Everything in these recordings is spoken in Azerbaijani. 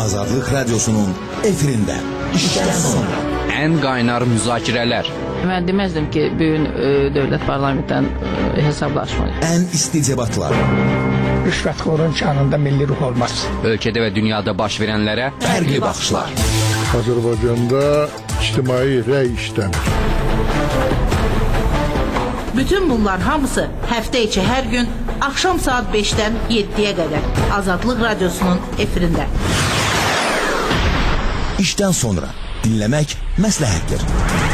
Azadlık Radyosu'nun efirinde. İşten sonra. En kaynar müzakireler. Ben demezdim ki bugün devlet parlamentten hesaplaşmayı. En isticebatlar. Rüşvetxorun canında milli ruh olmaz. Ülkede ve dünyada baş verenlere Fərqli baxışlar. Azərbaycanda ictimai rəy işləmir. Bütün bunlar hamısı həftə içi hər gün axşam saat 5'ten 7'ye kadar Azadlık Radyosu'nun efirinde. İşten sonra dinlemek məsləhətdir.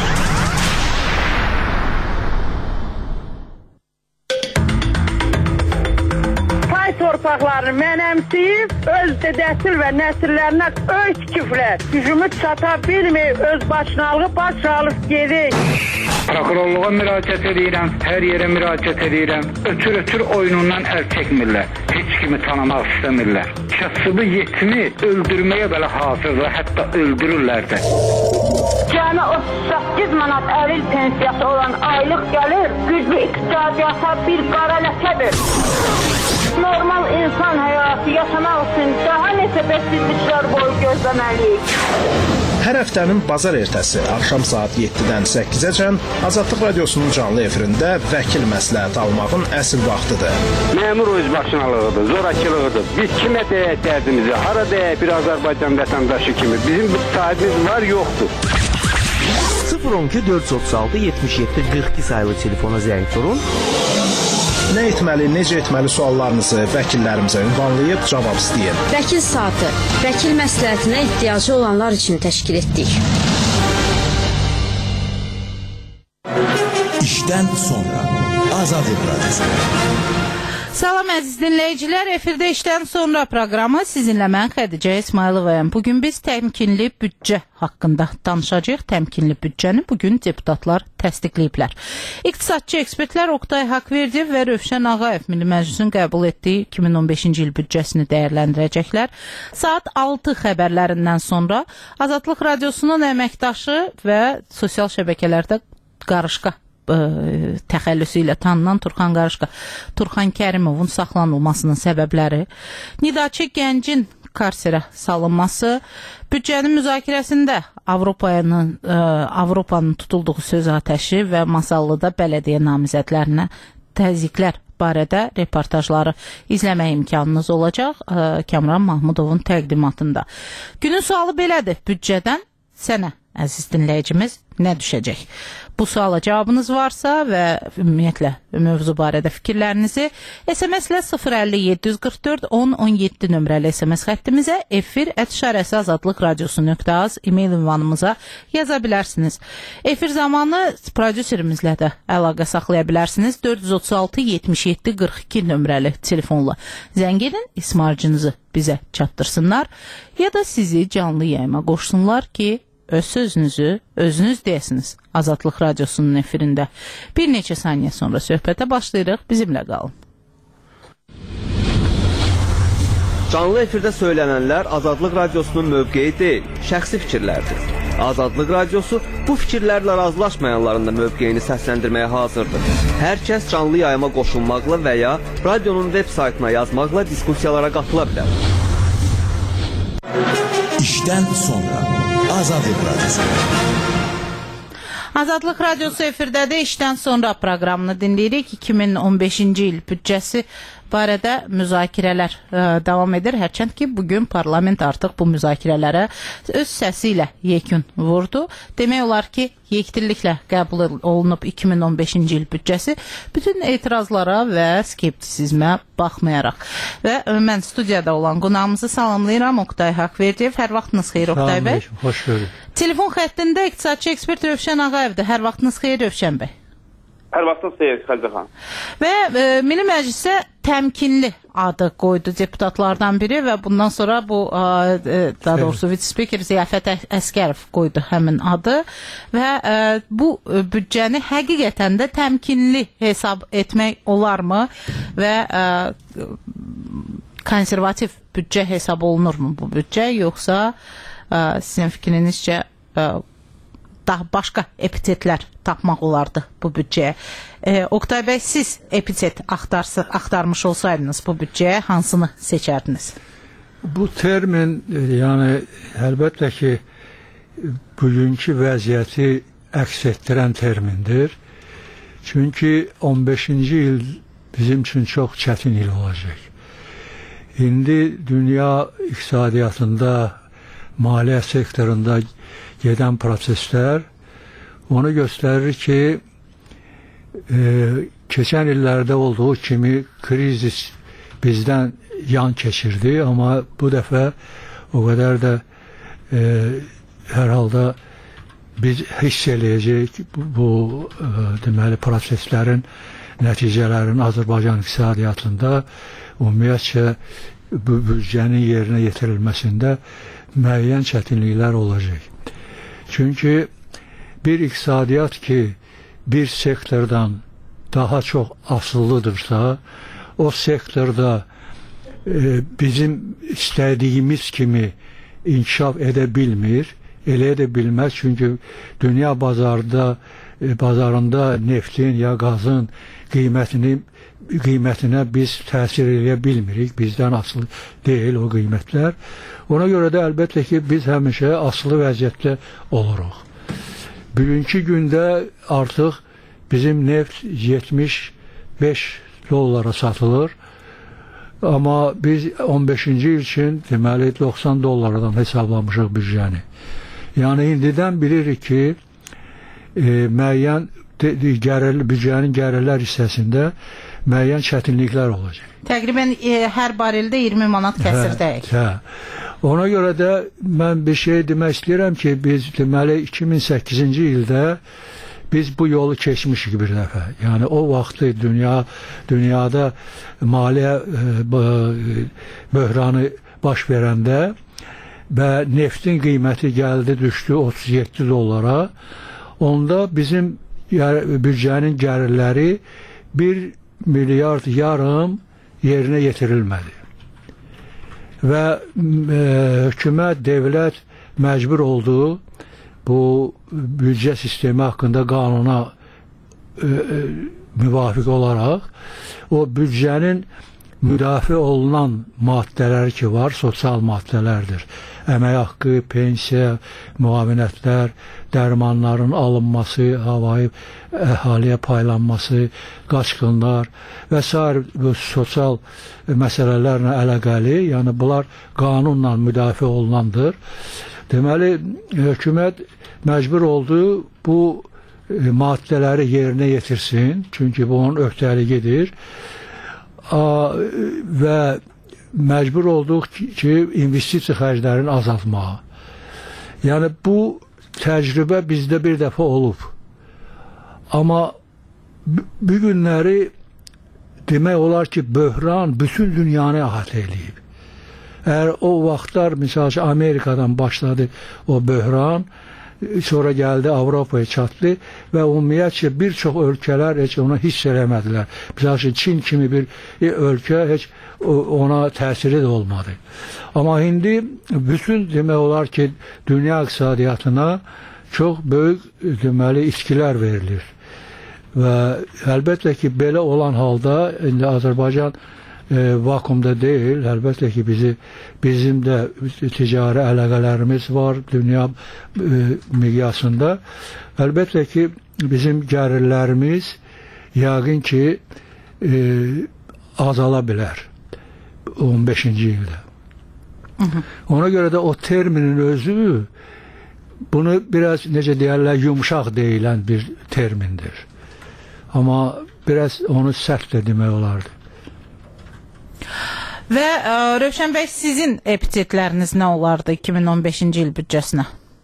Torpaqlarını mənəmsiyib, öz dədəsil və nəsillərinə öz küfrlər, gücümüz çata bilməyib, öz başınalığı baş alıb gedik. Prokurorluğa müraciət edirəm, hər yerə müraciət edirəm. Ötür oyunundan əl çəkmirlər. Heç kimi tanımaq istəmirlər. Kasıbı yetimi öldürməyə belə hazırlar, hətta öldürürlər də. Cəmi 38 manat əril pensiyası olan aylıq gəlir, güclü iqtisadiyyata bir qara ləkədir. Normal insan həyatı yaşamaq üçün daha neçə bəsizliklər boyu gözləməliyik. Hər həftənin bazar ertəsi axşam saat 7-dən 8-əcən Azadlıq Radyosunun canlı efirində vəkil məsləhət almağın əsl vaxtıdır. Məmur özbaşınalığıdır, zorakılığıdır. Biz kimə deyək dərdimizi, hara deyək bir Azərbaycan vətəndaşı kimi. Bizim bu sahibimiz var, yoxdur. 012 436 77 42 sayılı telefona zəng vurun. Nə etməli, necə etməli suallarınızı vəkillərimizə ünvanlayıb cavab istəyin. Vəkil saatı, vəkil məsləhətinə ehtiyacı olanlar üçün təşkil etdik. İşten sonra Azadlık Radyosu. Salam əziz dinləyicilər, efirdə işdən sonra proqramı sizinlə mən Xədicə İsmayılovayam. Bugün biz təmkinli büdcə haqqında danışacağıq. Təmkinli büdcəni bugün deputatlar təsdiqləyiblər. İqtisadçı ekspertlər Oqtay Haqverdiyev və Rövşən Ağayev Milli Məclisin qəbul etdiyi 2015-ci il büdcəsini dəyərləndirəcəklər. Saat 6 xəbərlərindən sonra Azadlıq Radyosunun əməkdaşı və sosial şəbəkələrdə qarışqa təxəllüsü ilə tanınan Turxan Kərimovun saxlanılmasının səbəbləri, Nidaçı gəncin karserə salınması, büdcənin müzakirəsində Avropanın tutulduğu söz atəşi və Masallıda bələdiyyə namizədlərinə təzyiqlər barədə reportajları izləmək imkanınız olacaq Kamran Mahmudovun təqdimatında. Günün sualı belədir, büdcədən sənə əziz dinləyicimiz nə düşəcək? Bu suala cavabınız varsa və ümumiyyətlə mövzu barədə fikirlərinizi SMS-lə 050 744 1017 nömrəli SMS xəttimizə efir@azadlıqradiosu.az e-mail ünvanımıza yaza bilərsiniz. Efir zamanı prodüserimizlə də əlaqə saxlaya bilərsiniz. 436 77 42 nömrəli telefonla zəng edin, ismarcınızı bizə çatdırsınlar ya da sizi canlı yayıma qoşsunlar ki öz sözünüzü özünüz deyəsiniz Azadlıq Radyosu'nun efirində. Bir neçə saniyə sonra söhbətə başlayırıq. Bizimlə qalın. Canlı efirdə söylənənlər Azadlıq Radyosu'nun mövqeyi deyil, şəxsi fikirlərdir. Azadlıq Radyosu bu fikirlərlə razılaşmayanların da mövqeyini səsləndirməyə hazırdır. Hər kəs canlı yayıma qoşulmaqla və ya radyonun web saytına yazmaqla diskussiyalara qatıla bilər. İşten sonra Azadlık Radyosu. Azadlıq Radyosu efirdədir. İşdən sonra proqramını dinləyirik. 2015-ci il büdcəsi barədə müzakirələr davam edir. Hərçənd ki, bugün parlament artıq bu müzakirələrə öz səsi ilə yekun vurdu. Demək olar ki, yekdilliklə qəbul olunub 2015-ci il büdcəsi bütün etirazlara və skeptisizmə baxmayaraq. Və mən studiyada olan qonağımızı salamlayıram. Oqtay Haqverdiyev. Hər vaxtınız xeyir Oqtay bəy. Xoş gördük. Telefon xəttində iqtisadçı ekspert Rövşən Ağayevdir. Hər vaxtınız xeyir Rövşən bəy. Hər vaxtınız xeyir Xəlcə xan. Və Milli Məclisə təmkinli adı qoydu deputatlardan biri və bundan sonra bu daha doğrusu vitse-spiker Ziyafət Əskərov qoydu həmin adı və bu büdcəni həqiqətən də təmkinli hesab etmək olarmı və konservativ büdcə hesab olunurmu bu büdcə, yoxsa sizin fikrinizcə daha başqa epitetlər tapmaq olardı bu büdcəyə. Oqtay bəy, siz epitet axtarmış olsaydınız bu büdcəyə hansını seçərdiniz? Bu termin yani əlbəttə ki bugünkü vəziyyəti əks etdirən termindir. Çünki 15-ci il bizim üçün çox çətin il olacaq. İndi dünya iqtisadiyyatında, maliyyə sektorunda gedən proseslər onu göstərir ki, keçən illərdə olduğu kimi krizis bizdən yan keçirdi, amma bu dəfə o qədər də hər halda biz hiss eləyəcək bu deməli proseslərin nəticələrin Azərbaycan iqtisadiyyatında ümumiyyətcə bu büdcənin yerinə yetirilməsində müəyyən çətinliklər olacaq. Çünki bir iqtisadiyyat ki bir sektordan daha çox asılıdırsa, o sektorda bizim istədiyimiz kimi inkişaf edə bilmir, elə edə bilməz. Çünki dünya bazarında neftin ya qazın qiymətinə biz təsir edə bilmirik. Bizdən asılı deyil o qiymətlər. Ona görə də əlbəttə ki biz həmişə asılı vəziyyətdə oluruq. Bugünkü gündə artıq bizim neft 75 dollara satılır. Amma biz 15-ci il üçün deməli 90 dollardan hesablamışıq büdcəni. Yəni indidən bilirik ki müəyyən büdcənin gəlirlər hissəsində müəyyən çətinliklər olacaq. Təqribən hər bareldə 20 manat kəsirdəyik. Ona görə də mən bir şey demək istəyirəm ki, biz deməli 2008-ci ildə biz bu yolu keçmişik bir dəfə. Yəni o vaxtı dünyada maliyyə böhranı baş verəndə və neftin qiyməti gəldi, düşdü 37 dollara. Onda bizim büdcənin gəlirləri 1,5 milyard yerinə yetirilmədi. Və hökumət, dövlət məcbur oldu bu büdcə sistemi haqqında qanuna müvafiq olaraq o büdcənin müdafiə olunan maddələri ki var, sosial maddələrdir. Əmək haqqı, pensiya, müavinətlər, dərmanların alınması, havayı əhaliyə paylanması, qaçqınlar və s. bu sosial məsələlərlə əlaqəli, yəni bunlar qanunla müdafiə olunandır. Deməli, hökumət məcbur oldu bu maddələri yerinə yetirsin, çünki bu onun öhdəliyidir və məcbur olduq ki, investisiya xərclərini azaltmağa. Yəni, bu təcrübə bizdə bir dəfə olub. Amma bu günləri demək olar ki, böhran bütün dünyanı əhatə edib. Əgər o vaxtlar, misal ki, Amerikadan başladı o böhran, sonra gəldi Avropaya çatdı və ümumiyyətcə bir çox ölkələr heç ona hiss eləmədilər. Misal ki, Çin kimi bir ölkə heç ona təsiri də olmadı. Amma indi bütün demək olar ki, dünya iqtisadiyyatına çox böyük deməli itkilər verilir. Və əlbəttə ki, belə olan halda indi Azərbaycan vakumda deyil, əlbəttə ki bizim də ticari əlaqələrimiz var dünya miqyasında. Əlbəttə ki bizim gəlirlərimiz yəqin ki azala bilər 15-ci ildə. Ona görə də o terminin özü bunu biraz necə deyərlər yumşaq deyilən bir termindir. Amma biraz onu sərt də demək olardı. Və Rövşən bəy, sizin epitetləriniz nə olardı 2015-ci il büdcəsinə?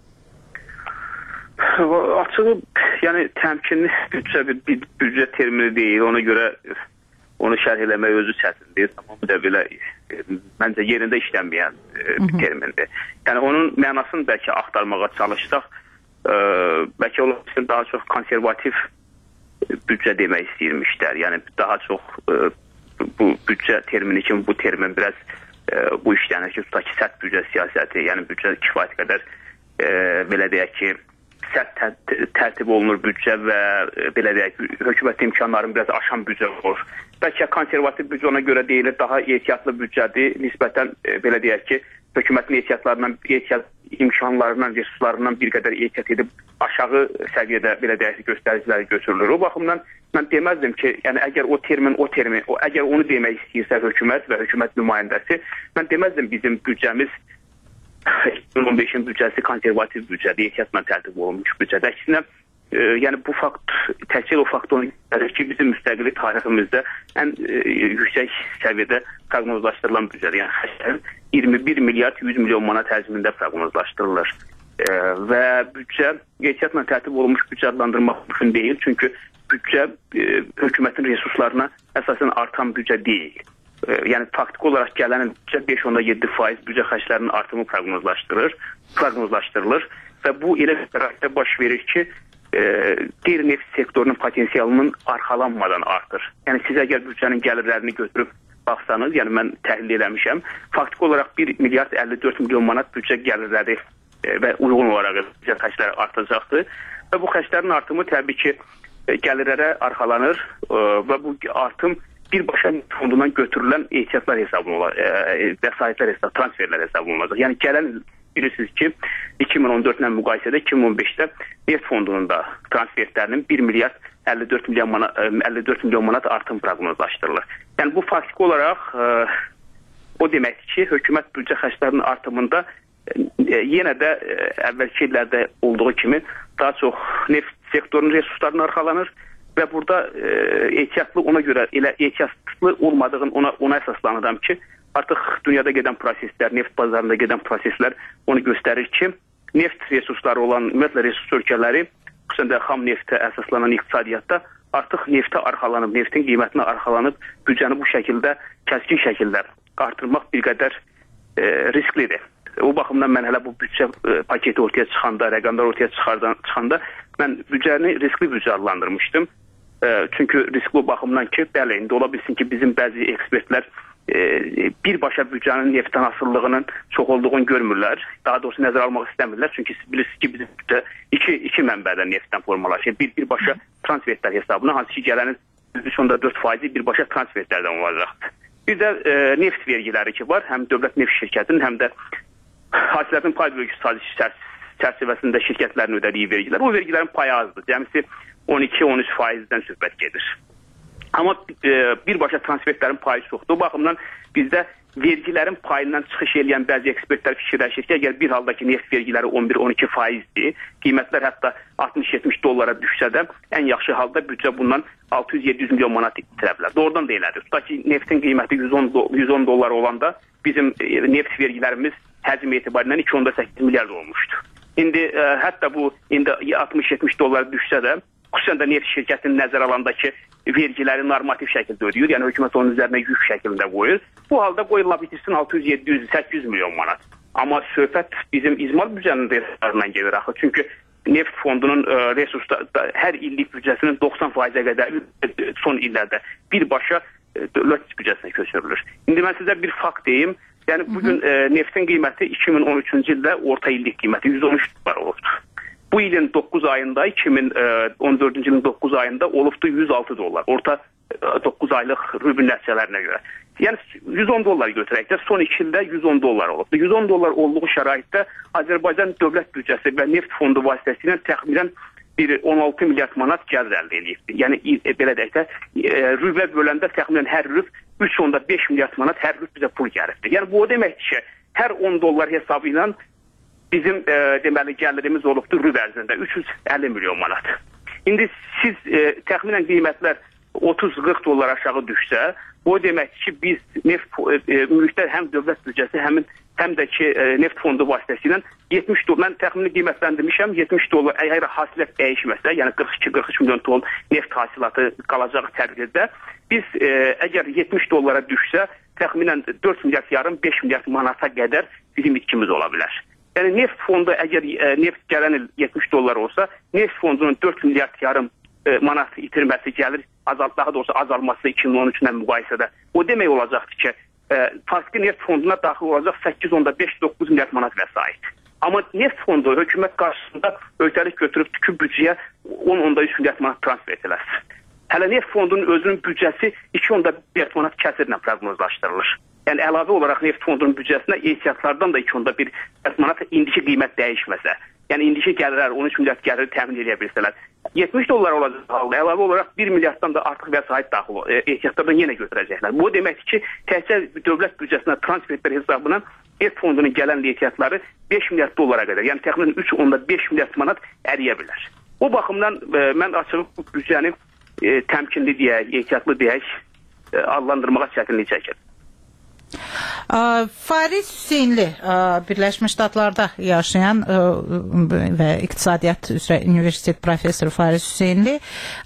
Açığı, yəni təmkinli büdcə bir büdcə termini deyil, ona görə onu şərh eləmək özü çətindir. Tamamilə belə məncə yerində işlənməyən bir termindir. Yəni onun mənasını bəlkə axtarmağa çalışsaq, bəlkə olar daha çox konservativ büdcə demək istəyirmişlər. Yəni daha çox bu büdcə termini kimi bu termin biraz bu işlənir ki, tutaq ki, sərt büdcə siyasəti, yəni büdcə kifayət qədər belə deyək ki, sərt tərtib olunur büdcə və belə deyək, hökumət imkanlarını biraz aşan büdcə olur. Bəlkə konservativ büdcə ona görə deyilir, daha ehtiyatlı büdcədir. Nisbətən belə deyək ki, hökumətin imkanlarından, resurslarından bir qədər ehtiyat edib aşağı səviyyədə belə deyək göstəriciləri götürülür. O baxımdan mən deməzdim ki, yəni əgər əgər onu demək istəyirsə hökumət və hökumət nümayəndəsi, mən deməzdim bizim büdcəmiz 2015-in büdcəsi konservativ büdcədir, ehtiyatla tərtib olunmuş büdcədir. Əksinə, yəni bu fakt, təkcə o fakt onu göstərir ki, bizim müstəqillik tariximizdə ən yüksək səviyyədə proqnozlaşdırılan büdcədir. Yəni 21 milyard 100 milyon manat həcmində proqnozlaşdırılır. Və büdcə ehtiyatla tərtib olunmuş büdcə adlandırmaq mümkün deyil. Çünki büdcə hökumətin resurslarına əsasən artan büdcə deyil. Yəni faktiki olaraq gələn büdcə 5.7% büdcə xərclərinin artımı proqnozlaşdırılır və bu elə bir tərəfdə baş verir ki, qeyri-neft sektorunun potensialının arxalanmadan artır. Yəni siz əgər büdcənin gəlirlərini götürüb baxsanız, yəni mən təhlil eləmişəm, faktiki olaraq 1 milyard 54 milyon manat büdcə gəlirləri və uyğun olaraq büdcə xərcləri artacaqdır və bu xərclərin artımı təbii ki gəlirlərə arxalanır və bu artım birbaşa fondundan götürülən ehtiyatlar hesabına olacaq, vəsaitlər hesabına, transferlər hesabına olacaq. Yəni gələn bilirsiniz ki, 2014 ilə müqayisədə 2015-də neft fondunun da transferlərinin 1 milyard 54 milyon manat artım proqnozlaşdırılır. Yəni bu faktiki olaraq o deməkdir ki, hökumət büdcə xərclərinin artımında yenə də əvvəlki illərdə olduğu kimi daha çox neft sektorunun resurslarına arxalanır və burada ehtiyatlı ona görə elə ehtiyatlı olmadığın ona əsaslanıram ki, artıq dünyada gedən proseslər, neft bazarında gedən proseslər onu göstərir ki, neft resursları olan ümumiyyətlə resurs ölkələri, xüsusən də xam neftə əsaslanan iqtisadiyyatda artıq neftə arxalanıb, neftin qiymətinə arxalanıb büdcəni bu şəkildə, kəskin şəkildə artırmaq bir qədər risklidir. O baxımdan mən hələ bu büdcə paketi ortaya çıxanda, rəqəmlər ortaya çıxanda mən büdcəni riskli büdcə adlandırmışdım. Çünki riskli baxımdan ki, bəli, indi ola bilsin ki, bizim bəzi ekspertlər birbaşa büdcənin neftdən asıllığının çox olduğunu görmürlər. Daha doğrusu nəzərə almaq istəmirlər. Çünki siz bilirsiniz ki, bizim büdcə iki mənbədən neftdən formalaşır. Birbaşa transferlər hesabına, hansı ki, gələnin 3.4% birbaşa transferlərdən olacaqdır. Bir də neft vergiləri ki var, həm dövlət neft şirkətinin, həm də hasilətin pay bölgüsü sazişi çərçivəsində şirkətlərin ödədiyi vergilər. O vergilərin payı azdır. Cəmisi 12-13%-dən söhbət gedir. Amma birbaşa transferlərin payı çoxdur. O baxımdan bizdə vergilərin payından çıxış edən bəzi ekspertlər fikirləşir ki, əgər bir haldakı neft vergiləri 11-12%-dir, qiymətlər hətta 60-70 dollara düşsə də, ən yaxşı halda büdcə bundan 600-700 milyon manat itirə bilər. Doğrudan da elədir. Tutaq ki, neftin qiyməti 110 dollar olanda bizim neft vergilərimiz həcm etibarilə 2.8 milyard olmuşdu. İndi hətta bu 60-70 dollar düşsə də, xüsusən də neft şirkətinin nəzər alandakı vergiləri normativ şəkildə ödəyir. Yəni hökumət onun üzərinə yük şəkildə qoyur. Bu halda qoyula bitirsin 600-700-800 milyon manat. Amma söhbət bizim icmal büdcənin resurslarından gedir axı. Çünki neft fondunun resursları hər illik büdcəsinin 90%-ə qədər son illərdə birbaşa dövlət büdcəsinə köçürülür. İndi mən sizə bir fakt deyim. Yəni bugün neftin qiyməti 2013-cü ildə orta illik qiyməti 113 dollar olubdur. Bu ilin 9 ayında, 2014-cü ilin 9 ayında olubdu 106 dollar. Orta 9 aylıq rubl nəticələrinə görə. Yəni 110 dollar götürək də son 2 ildə 110 dollar olubdu. 110 dollar olduğu şəraitdə Azərbaycan dövlət büdcəsi və neft fondu vasitəsilə təxminən 16 milyard manat gəlir əldə edibdir. Yəni belə deyək də rübə böləndə təxminən hər rüb 3.5 milyard manat hər rüb bizə pul gəlirdir. Yəni bu o deməkdir ki, hər 10 dollar hesabı ilə bizim deməli gəlirimiz olubdur rüb ərzində 350 milyon manat. İndi siz təxminən qiymətlər 30-40 dollar aşağı düşsə, bu deməkdir ki, biz neft mülkdə həm dövlət büdcəsi, həm də ki neft fondu vasitəsilə 70 dollar, mən təxmini qiymətləndirmişəm, 70 dollar əgər hasilət dəyişməsə, yəni 42-43 milyon ton neft hasilatı qalacaq təqdirdə, biz əgər 70 dollara düşsə, təxminən 4 milyard yarım, 5 milyard manata qədər bizim itkimiz ola bilər. Yəni neft fondu əgər neft gələn il 70 dollar olsa, neft fondunun 4 milyard yarım manat itirməsi gəlir, daha doğrusu azalması 2013-lə müqayisədə. O demək olacaqdır ki, faktiki neft fonduna daxil olacaq 8.5-9 milyard manat vəsait. Amma neft fondu hökumət qarşısında öhdəlik götürüb tükü büdcəyə 10.3 milyard manat transfer edilir. Hələ neft fondunun özünün büdcəsi 2.1 milyard manat kəsirlə proqnozlaşdırılır. Yəni əlavə olaraq neft fondunun büdcəsinə ehtiyatlardan da 2.1 milyard manat indiki qiymət dəyişməsə, yəni indiki gəlirlər 13 milyard gəliri təmin edə bilsələr, $70 olacaq halda əlavə olaraq 1 milyarddan da artıq vəsait daxil ehtiyatlardan yenə götürəcəklər. Bu deməkdir ki, təkcə dövlət büdcəsinə transferlər hesabından neft fondunun gələn ehtiyatları $5 milyard qədər, yəni təxminən 3.5 milyard manat əriyə bilər. O baxımdan mən açıq bu büdcəni təmkinli deyək, ehtiyatlı deyək, adlandırmağa çətinlik çəkir. Fariz Hüseynli, Birləşmiş Ştatlarda yaşayan və iqtisadiyyat üzrə universitet professoru Fariz Hüseynli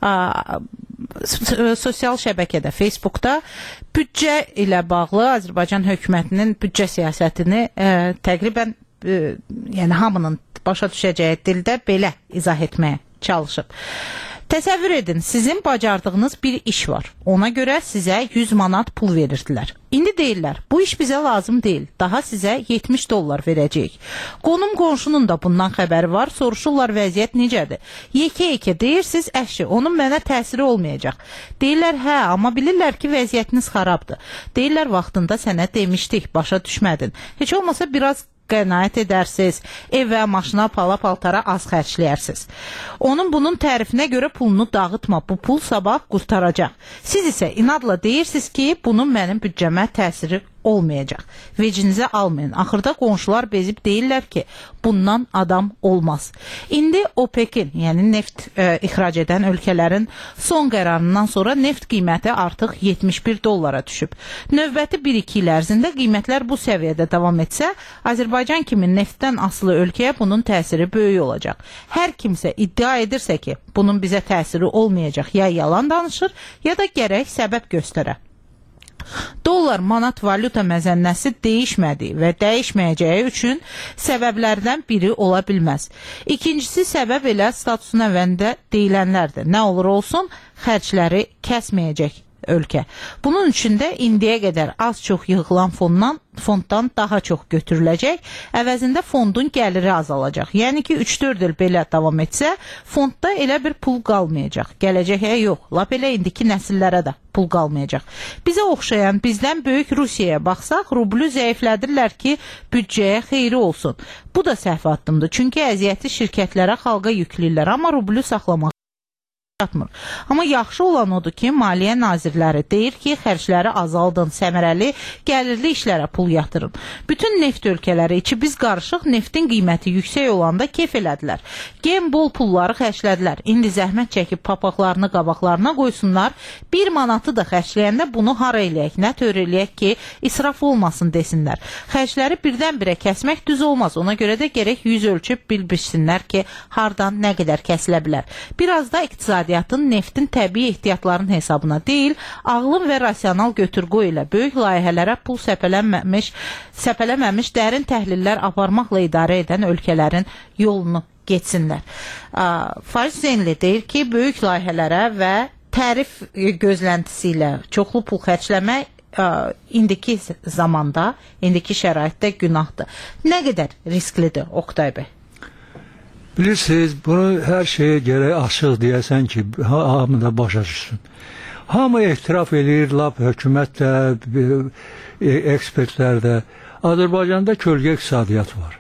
sosial şəbəkədə, Facebookda büdcə ilə bağlı Azərbaycan hökumətinin büdcə siyasətini təqribən yəni hamının başa düşəcəyi dildə belə izah etməyə çalışıb. Təsəvvür edin, sizin bacardığınız bir iş var. Ona görə sizə 100 manat pul verirdilər. İndi deyirlər, bu iş bizə lazım deyil. Daha sizə $70 verəcəyik. Qonum qonşunun da bundan xəbəri var. Soruşurlar vəziyyət necədir? Yekə-yekə deyirsiniz, əşi, onun mənə təsiri olmayacaq. Deyirlər, hə, amma bilirlər ki, vəziyyətiniz xarabdır. Deyirlər, vaxtında sənə demişdik, başa düşmədin. Heç olmasa biraz qənaət edərsiniz, ev və maşına, paltara az xərcləyərsiniz. Onun bunun tərifinə görə pulunu dağıtma, bu pul sabah qurtaracaq. Siz isə inadla deyirsiniz ki, bunun mənim büdcəmə təsiri olmayacaq. Vecinizə almayın. Axırda qonşular bezib deyirlər ki, bundan adam olmaz. İndi OPEC-in, yəni neft ixrac edən ölkələrin son qərarından sonra neft qiyməti artıq $71 düşüb. Növbəti 1-2 il ərzində qiymətlər bu səviyyədə davam etsə, Azərbaycan kimi neftdən asılı ölkəyə bunun təsiri böyük olacaq. Hər kimsə iddia edirsə ki, bunun bizə təsiri olmayacaq, ya yalan danışır, ya da gərək səbəb göstərə. Dollar manat valyuta məzənnəsi dəyişmədiyi və dəyişməyəcəyi üçün səbəblərdən biri ola bilməz. İkincisi səbəb elə statusun əvvəlində deyilənlərdir. Nə olur olsun, xərcləri kəsməyəcək ölkə. Bunun üçün də indiyə qədər az-çox yığılan fonddan daha çox götürüləcək, əvəzində fondun gəliri azalacaq. Yəni ki, 3-4 il belə davam etsə, fondda elə bir pul qalmayacaq. Gələcəyə yox, lap elə indiki nəsillərə də pul qalmayacaq. Bizə oxşayan, bizdən böyük Rusiyaya baxsaq, rublu zəiflədirlər ki, büdcəyə xeyri olsun. Bu da səhv addımdır, çünki əziyyəti şirkətlərə, xalqa yükləyirlər, amma rublu saxlamaq çatmır. Amma yaxşı olan odur ki, Maliyyə Nazirləri deyir ki, xərcləri azaldın, səmərəli, gəlirli işlərə pul yatırın. Bütün neft ölkələri içi biz qarışıq, neftin qiyməti yüksək olanda kef elədilər. Gen bol pulları xərclədilər. İndi zəhmət çəkib papaqlarını qabaqlarına qoysunlar, 1 manatı da xərcləyəndə bunu hara eləyək, nə tör eləyək ki, israf olmasın desinlər. Xərcləri birdən-birə kəsmək düz olmaz. Ona görə də gərək 100 ölçüb bildirsinlər ki, hardan nə qədər kəsilə bilər. Biraz da iqtisadi neftin təbii ehtiyatların hesabına deyil, ağlın və rasional götür-qoy ilə böyük layihələrə pul səpələməmiş dərin təhlillər aparmaqla idarə edən ölkələrin yolunu geçsinlər. Fariz Hüseynli deyir ki, böyük layihələrə və tərif gözləntisi ilə çoxlu pul xərcləmək indiki zamanda, indiki şəraitdə günahdır. Nə qədər risklidir Oqtay bəy? Bilirsiniz, bunu hər şeyə gərək açıq deyəsən ki, hamı da başa düşsün. Hamı ehtiraf edir, lap hökumət də, ekspertlər də. Azərbaycanda kölgə iqtisadiyyat var.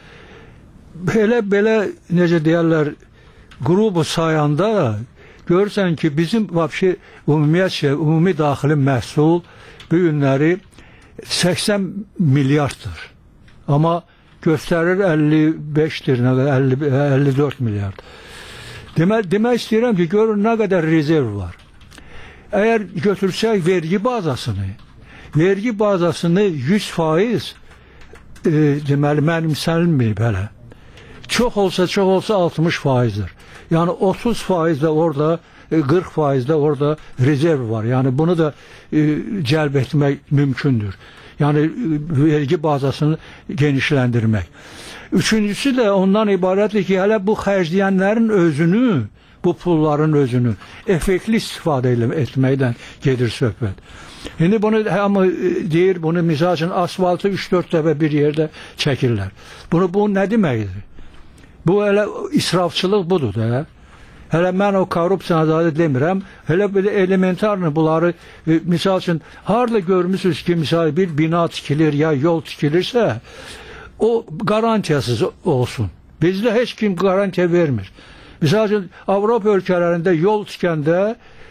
Belə, necə deyərlər, qrubu sayanda görürsən ki, bizim ümumiyyətcə, ümumi daxili məhsul bu günləri 80 milyarddır. Amma göstərir 55'dir, 54 milyard. Demək istəyirəm ki, görün nə qədər rezerv var. Əgər götürsək vergi bazasını 100% deməli mənimsənilməyib hələ. Çox olsa 60%'dir. Yəni 30% də orada, 40% də orada rezerv var. Yəni bunu da cəlb etmək mümkündür. Yəni vergi bazasını genişləndirmək. Üçüncüsü də ondan ibarətdir ki, hələ bu xərcləyənlərin özünü, bu pulların özünü effektli istifadə etməkdən gedir söhbət. İndi bunu hamı deyir, bunu misal üçün asfaltı 3-4 dəfə bir yerdə çəkirlər. Bu nə deməkdir? Bu elə israfçılıq budur da. Hələ mən o korrupsiyanı demirəm. Hələ belə elementarını bunları misal üçün harda görmüsünüz ki, misal bir bina tikilir ya yol tikilirsə o garantiyasız olsun. Bizdə heç kim garantiya vermir. Misal üçün Avropa ölkələrində yol tikəndə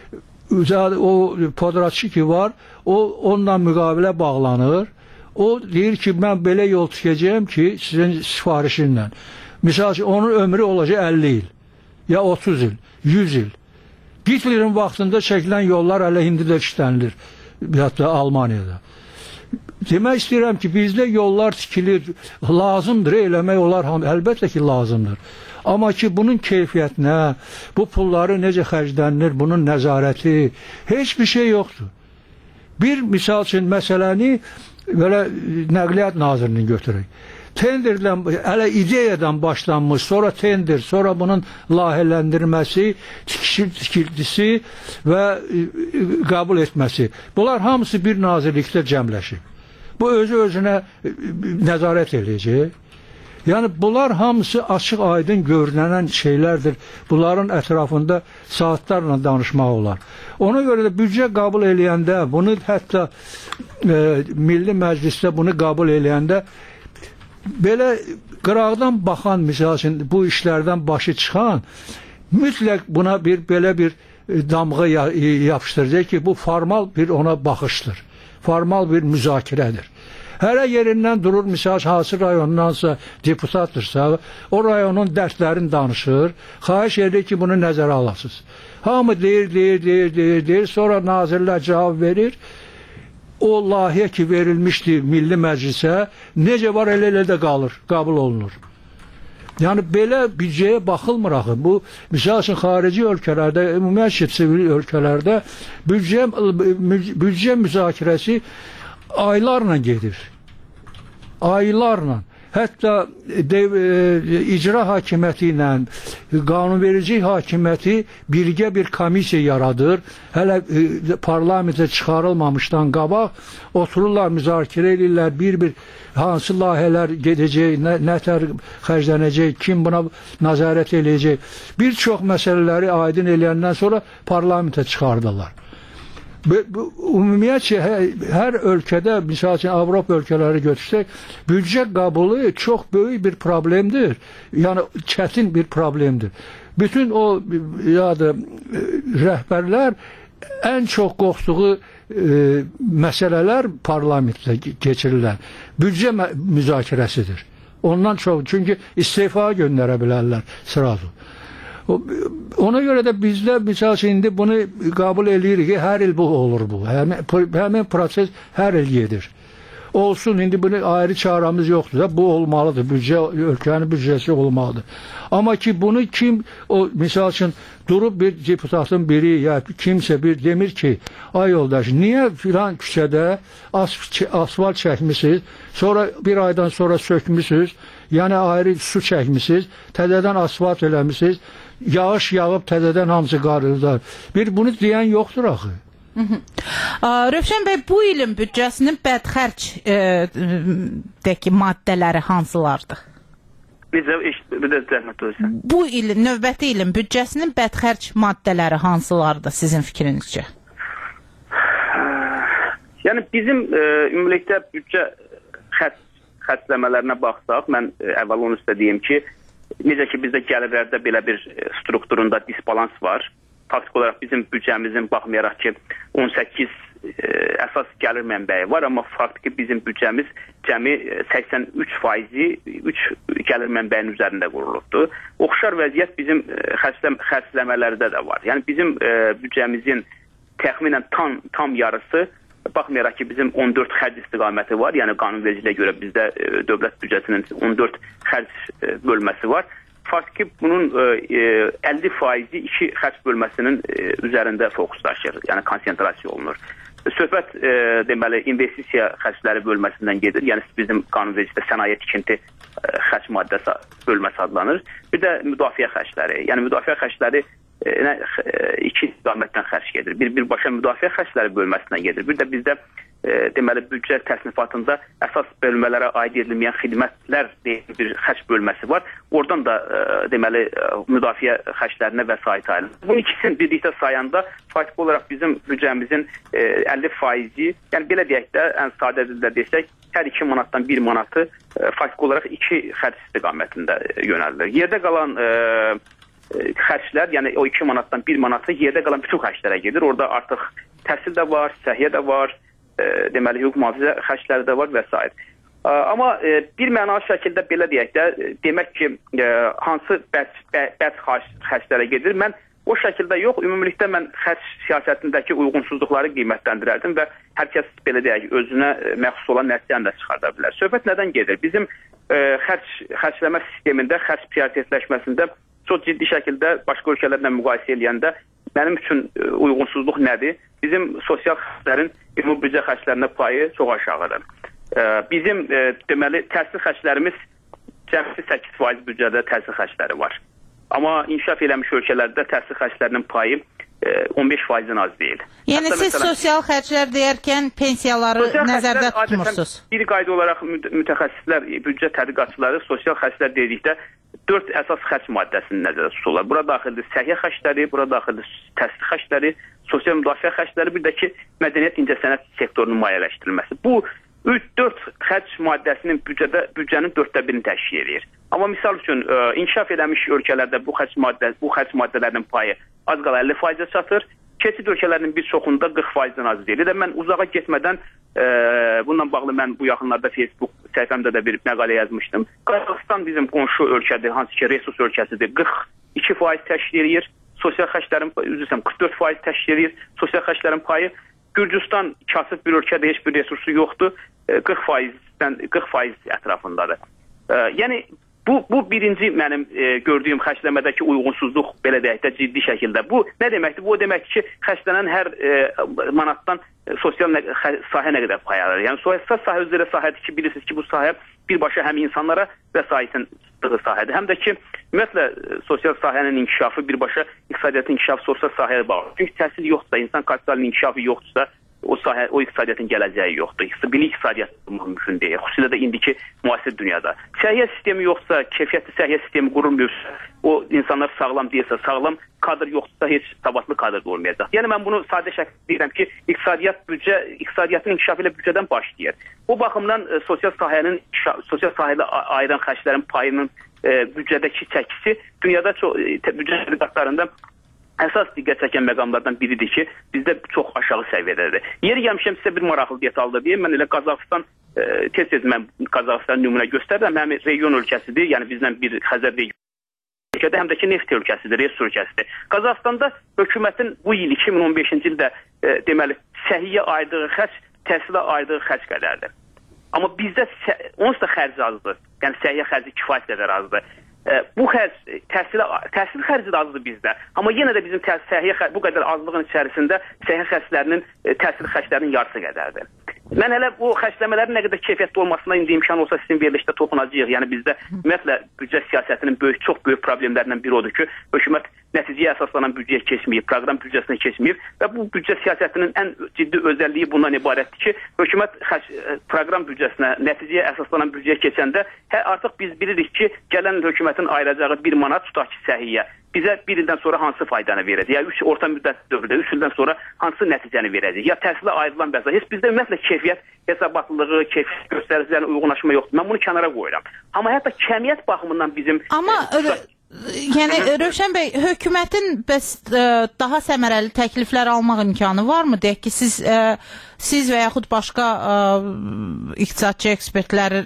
o podratçı ki var, o onunla müqavilə bağlanır. O deyir ki, mən belə yol tikəcəyəm ki, sizin sifarişinlə. Misal üçün onun ömrü olacaq 50 il. Ya 30 il, 100 il. Hitlerin vaxtında çəkilən yollar hələ indi də işlənilir. Hətta Almaniyada. Demək istəyirəm ki, bizdə yollar tikilir, lazımdır, eləmək olar, əlbəttə ki, lazımdır. Amma ki, bunun keyfiyyətinə, bu pulları necə xərclənir, bunun nəzarəti, heç bir şey yoxdur. Bir misal üçün məsələni belə Nəqliyyat Nazirinin götürək. Tenderdən, hələ ideyadan başlanmış, sonra tender, sonra bunun layihələndirməsi, tikintisi və qəbul etməsi. Bunlar hamısı bir nazirlikdə cəmləşib. Bu özü-özünə nəzarət eləyəcək. Yəni, bunlar hamısı açıq aydın görünən şeylərdir. Bunların ətrafında saatlarla danışmaq olar. Ona görə də büdcə qəbul eləyəndə, bunu hətta Milli Məclisdə bunu qəbul eləyəndə belə qıraqdan baxan, misal üçün, bu işlərdən başı çıxan, mütləq buna belə bir damğa yapışdıracaq ki, bu formal bir ona baxışdır. Formal bir müzakirədir. Hələ yerindən durur, misal hansı rayondansa deputatdırsa, o rayonun dərdlərini danışır, xahiş edir ki, bunu nəzərə alasınız. Hamı deyir, sonra nazirlər cavab verir. O layihə ki verilmişdi Milli Məclisə, necə var elə də qalır, qəbul olunur. Yəni, belə büdcəyə baxılmır axı. Bu, misal üçün, xarici ölkələrdə, ümumiyyətlə sivil ölkələrdə büdcə müzakirəsi aylarla gedir. Aylarla. Hətta icra hakimiyyəti ilə qanunverici hakimiyyəti birgə bir komissiya yaradır. Hələ parlamentə çıxarılmamışdan qabaq otururlar, müzakirə edirlər, bir-bir hansı layihələr gedəcək, nətər xərclənəcək, kim buna nəzarət eləyəcək. Bir çox məsələləri aydın eləyəndən sonra parlamentə çıxardırlar. Ümumiyyətcə, hər ölkədə, misal üçün, Avropa ölkələri götürsək, büdcə qəbulu çox böyük bir problemdir. Yəni, çətin bir problemdir. Bütün o rəhbərlər ən çox qorxduğu məsələlər parlamentdə keçirirlər. Büdcə müzakirəsidir. Ondan çox, çünki istefa göndərə bilərlər sırası. Ona görə də bizdə, misal üçün, indi bunu qəbul edirik ki, hər il bu olur bu. Həmin proses hər il gedir. Olsun, indi bunu ayrı çarəmiz yoxdur da, bu olmalıdır. Ölkənin büdcəsi olmalıdır. Amma ki, bunu kim, misal üçün, durub bir deputatın biri, ya kimsə bir demir ki, ay yoldaş, niyə filan küçədə asfalt çəkmişsiniz, sonra bir aydan sonra sökmüşsünüz, yəni ayrı su çəkmişsiniz, təzədən asfalt eləmişsiniz, yağış yağıb təzədən hamısı qarırlar. Bunu deyən yoxdur axı. Rövşən bəy, bu ilin büdcəsinin bədxərcdəki maddələri hansılardır? Bu ilin, növbəti ilin büdcəsinin bədxərc maddələri hansılardır sizin fikrinizcə? Yəni, bizim ümumilikdə büdcə xərcləmələrinə baxsaq, mən əvvəl onu üstə deyim ki, necə ki, bizdə gəlirlərdə belə bir strukturunda disbalans var. Faktiki olaraq bizim büdcəmizin baxmayaraq ki, 18 əsas gəlir mənbəyi var, amma faktiki bizim büdcəmiz cəmi 83%-i 3 gəlir mənbəyinin üzərində qurulubdur. Oxşar vəziyyət bizim xərcləmələrdə də var. Yəni, bizim büdcəmizin təxminən tam yarısı, baxmayaraq ki, bizim 14 xərc istiqaməti var, yəni qanunvericiliyə görə bizdə dövlət büdcəsinin 14 xərc bölməsi var. Faktiki bunun 50%-i iki xərc bölməsinin üzərində fokuslaşır, yəni konsentrasiya olunur. Söhbət deməli investisiya xərcləri bölməsindən gedir. Yəni bizim qanunvericidə sənaye tikinti xərc maddəsi bölməsi adlanır. Bir də müdafiə xərcləri. Yəni müdafiə xərcləri iki istiqamətdən xərc gedir. Birbaşa müdafiə xərcləri bölməsindən gedir. Bir də bizdə deməli büdcə təsnifatında əsas bölmələrə aid edilməyən xidmətlər deyil bir xərc bölməsi var. Oradan da deməli müdafiə xərclərinə vəsait ayrılır. Bu ikisini birlikdə sayanda faktiki olaraq bizim büdcəmizin 50%, yəni belə deyək də ən sadə dildə desək, hər 2 manatdan 1 manatı faktiki olaraq 2 xərc istiqamətində yönəlilir. Yerdə qalan xərclər, yəni o 2 manatdan 1 manatı yerdə qalan bütün xərclərə gedir. Orada artıq təhsil də var, səhiyyə də var, deməli hüquq mühafizə xərcləri də var və s. Amma bir mənalı şəkildə belə deyək də, demək ki, hansı bəd xərclərə gedir? Mən o şəkildə yox, ümumilikdə mən xərc siyasətindəki uyğunsuzluqları qiymətləndirərdim və hər kəs belə deyək, özünə məxsus olan nəticəni də çıxarda bilər. Söhbət nədən gedir? Bizim xərcləmə sistemində, xərc prioritetləşməsində çox ciddi şəkildə başqa ölkələrlə müqayisə edəndə mənim üçün uyğunsuzluq nədir? Bizim sosial xərclərin ümumi büdcə xərclərinə payı çox aşağıdır. Bizim deməli təhsil xərclərimiz cəmi 8% büdcədə təhsil xərcləri var. Amma inkişaf eləmiş ölkələrdə təhsil xərclərinin payı 15%-dən az deyil. Yəni Hətta siz məsələn, sosial xərclər deyərkən pensiyaları nəzərdə tutmursunuz? Bir qayda olaraq mütəxəssislər, büdcə tədqiqatçıları sosial xərclər dedikdə 4 əsas xərc maddəsini nəzərdə tuturlar. Bura daxildir səhiyyə xərcləri, bura daxildir təhsil xərcləri, sosial müdafiə xərcləri, bir də ki, mədəniyyət incəsənət sektorunun maliyyələşdirilməsi. Bu 4 xərc maddəsinin büdcənin 1/4-ni təşkil edir. Amma misal üçün inkişaf edilmiş ölkələrdə bu xərc maddələrinin payı az qala 50%-ə çatır. Keçid ölkələrinin bir çoxunda 40%-dən az deyil. Mən uzağa getmədən bununla bağlı mən bu yaxınlarda Facebook səhifəmdə də bir məqalə yazmışdım. Qazaxıstan bizim qonşu ölkədir, hansı ki resurs ölkəsidir. 42% təşkil edir. Sosial xərclərin 44% təşkil edir. Sosial xərclərin payı. Gürcüstan kasıb bir ölkədə heç bir resursu yoxdur. 40% ətrafındadır. Yəni bu birinci mənim gördüyüm xərcləmədəki uyğunsuzluq belə deyək də ciddi şəkildə. Bu nə deməkdir? Bu o deməkdir ki, xərclənən hər manatdan sosial sahə nə qədər pay alır. Yəni sosial sahə özü elə sahədir ki, bilirsiniz ki, bu sahə birbaşa həm insanlara vəsaitin çıxdığı sahədir. Həm də ki, ümumiyyətlə sosial sahənin inkişafı birbaşa iqtisadiyyatın inkişafı sosial sahəyə bağlı. Çünki təhsil yoxdursa, insan kapitalının inkişafı yoxdursa, o iqtisadiyyatın gələcəyi yoxdur. Bilik iqtisadiyyat mümkün deyil. Xüsusilə də indiki müasir dünyada. Səhiyyə sistemi yoxsa, keyfiyyətli səhiyyə sistemi qurulmuyorsa, o insanlar sağlam deyilsə, sağlam kadr yoxdursa heç savadlı kadr da olmayacaq. Yəni mən bunu sadə şəkildə deyirəm ki, iqtisadiyyatın inkişafı ilə büdcədən başlayır. Bu baxımdan sosial sahədə ayrılan xərclərin payının büdcədəki çəkisi dünyada büdcə tədqiqatlarında əsas diqqət çəkən məqamlardan biridir ki, bizdə çox aşağı səviyyədədir. Yeri gəlmişəm sizə bir maraqlı detalda deyim. Mən elə Qazaxıstan, tez-tez mən Qazaxıstan nümunə göstərirəm. Həm region ölkəsidir, yəni bizdən bir Xəzər region ölkədə, həm də ki neft ölkəsidir, resurs ölkəsidir. Qazaxıstanda hökumətin bu il 2015-ci ildə deməli səhiyyə ayırdığı xərc, təhsilə ayırdığı xərc qədərdir. Amma bizdə onsuz da xərc azdır. Yəni səhiyyə xərci kifayət qədər azdır. Bu xərc, təhsil xərci də azdır bizdə. Amma yenə də bizim səhiyyə bu qədər azlığın içərisində səhiyyə xərclərinin, təhsil xərclərinin yarısı qədərdir. Mən hələ bu xərcləmələrin nə qədər keyfiyyətli olmasına indi imkan olsa sizin verilişdə toxunacağıq. Yəni bizdə ümumiyyətlə büdcə siyasətinin çox böyük problemlərindən biri odur ki, hökumət nəticəyə əsaslanan büdcəyə keçməyib, proqram büdcəsinə keçməyib və bu büdcə siyasətinin ən ciddi özəlliyi bundan ibarətdir ki, hökumət proqram büdcəsinə, nəticəyə əsaslanan büdcəyə keçəndə artıq biz bilirik ki, gələn hökumətin ayıracağı 1 manat tutaq ki, səhiyyə bizə bir ildən sonra hansı faydanı verəcək? Ya orta müddət dövrdə 3 ildən sonra hansı nəticəni verəcək? Ya təhsilə ayrılan bəzə. Heç bizdə ümumiyyətlə keyfiyyət hesabatlılığı, keyfiyyət göstəricilərinə uyğunlaşma yoxdur. Mən bunu kənara qoyuram. Amma hətta kəmiyyət baxımından bizim... Amma yəni Rövşən bəy, hökumətin bəs daha səmərəli təkliflər almaq imkanı varmı? Deyək ki, siz və yaxud başqa iqtisadçı ekspertləri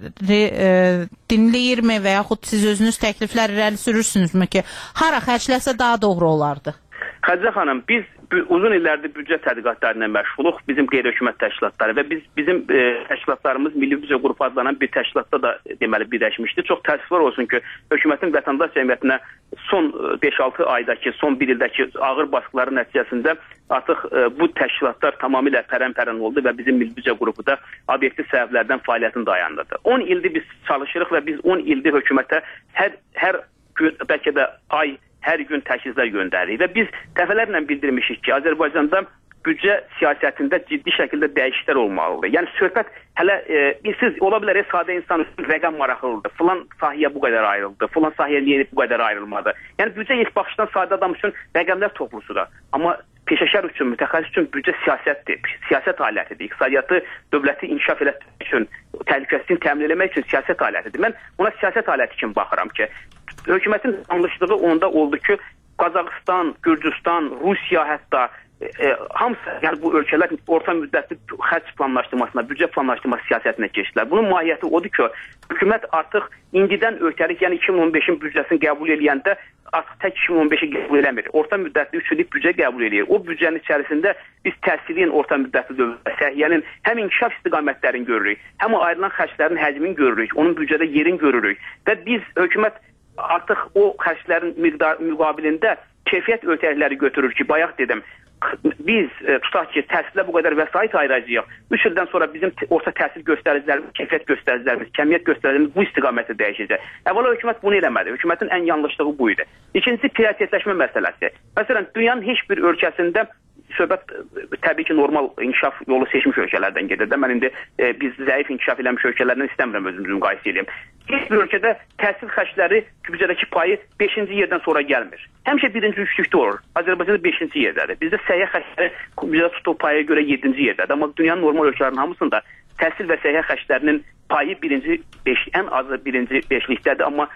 dinləyirmi və yaxud siz özünüz təkliflər irəli sürürsünüzmü ki, hara xərcləsə daha doğru olardı? Xədicə xanım, biz uzun illərdir büdcə tədqiqatları ilə məşğuluq, bizim qeyri-hökumət təşkilatları və bizim təşkilatlarımız Milli Büdcə Qrupu adlanan bir təşkilatda da deməli birləşmişdi. Çox təəssüflər olsun ki, hökumətin vətəndaş cəmiyyətinə son 5-6 aydakı, son 1 ildəki ağır baskıların nəticəsində artıq bu təşkilatlar tamamilə pərən-pərən oldu və bizim Milli Büdcə Qrupu da obyektiv səbəblərdən fəaliyyətini dayandırdı. 10 ildir biz çalışırıq və biz 10 ildir hökumətə hər gün, bəlkə də ay hər gün təkliflər göndəririk və biz dəfələrlə bildirmişik ki, Azərbaycanda büdcə siyasətində ciddi şəkildə dəyişikliklər olmalıdır. Yəni söhbət hələ siz ola bilər sadə insan üçün rəqəm maraqlıdır. Filan sahəyə bu qədər ayrıldı, filan sahəyə niyə bu qədər ayrılmadı. Yəni büdcə ilk baxışdan sadə adam üçün rəqəmlər toplusudur. Amma peşəkar üçün, mütəxəssis üçün büdcə siyasətdir, siyasət alətidir. İqtisadiyyatı, dövləti inkişaf etdirmək üçün, təhlükəsizliyini təmin etmək üçün siyasət alətidir. Mən ona siyasət aləti kimi baxıram ki, hökumətin yanlışlığı onda oldu ki, Qazaxıstan, Gürcüstan, Rusiya hətta hamısı, yəni bu ölkələr orta müddətli xərc planlaşdırmasına, büdcə planlaşdırması siyasətinə keçdilər. Bunun mahiyyəti odur ki, hökumət artıq indidən ötərik, yəni 2015-in büdcəsini qəbul edəndə artıq tək 2015-i qəbul eləmir. Orta müddətli 3 illik büdcə qəbul edir. O büdcənin içərisində biz təhsilin orta müddətli dövrdə, səhiyyənin həm inkişaf istiqamətlərini görürük, həm ayrılan xərclərin həcmini görürük, onun büdcədə yerini görürük və biz hökumət artıq o xərclərin müqabilində keyfiyyət ötəriləri götürür ki, bayaq dedim, biz tutaq ki, təhsilə bu qədər vəsait ayıracağıq. 3 ildən sonra bizim orta təhsil göstəricilərimiz, keyfiyyət göstəricilərimiz, kəmiyyət göstəricilərimiz bu istiqamətdə dəyişəcək. Əvvəla hökumət bunu eləmədi. Hökumətin ən yanlışlığı bu idi. İkincisi, prioritetləşmə məsələsi. Məsələn, dünyanın heç bir ölkəsində söhbət təbii ki, normal inkişaf yolu seçmiş ölkələrdən gedir. Mən indi biz zəif inkişaf eləmiş ölkələrdən istəmirəm özümüzü müqayisə edeyim. Heç bir ölkədə təhsil xərcləri büdcədəki payı 5-ci yerdən sonra gəlmir. Həmişə birinci üçlükdə olur. Azərbaycanda 5-ci yerdədir. Bizdə səhiyyə xərcləri büdcədə tutduğu paya görə 7-ci yerdədir. Amma dünyanın normal ölkələrinin hamısında təhsil və səhiyyə xərclərinin payı ən azı birinci beşlikdədir, amma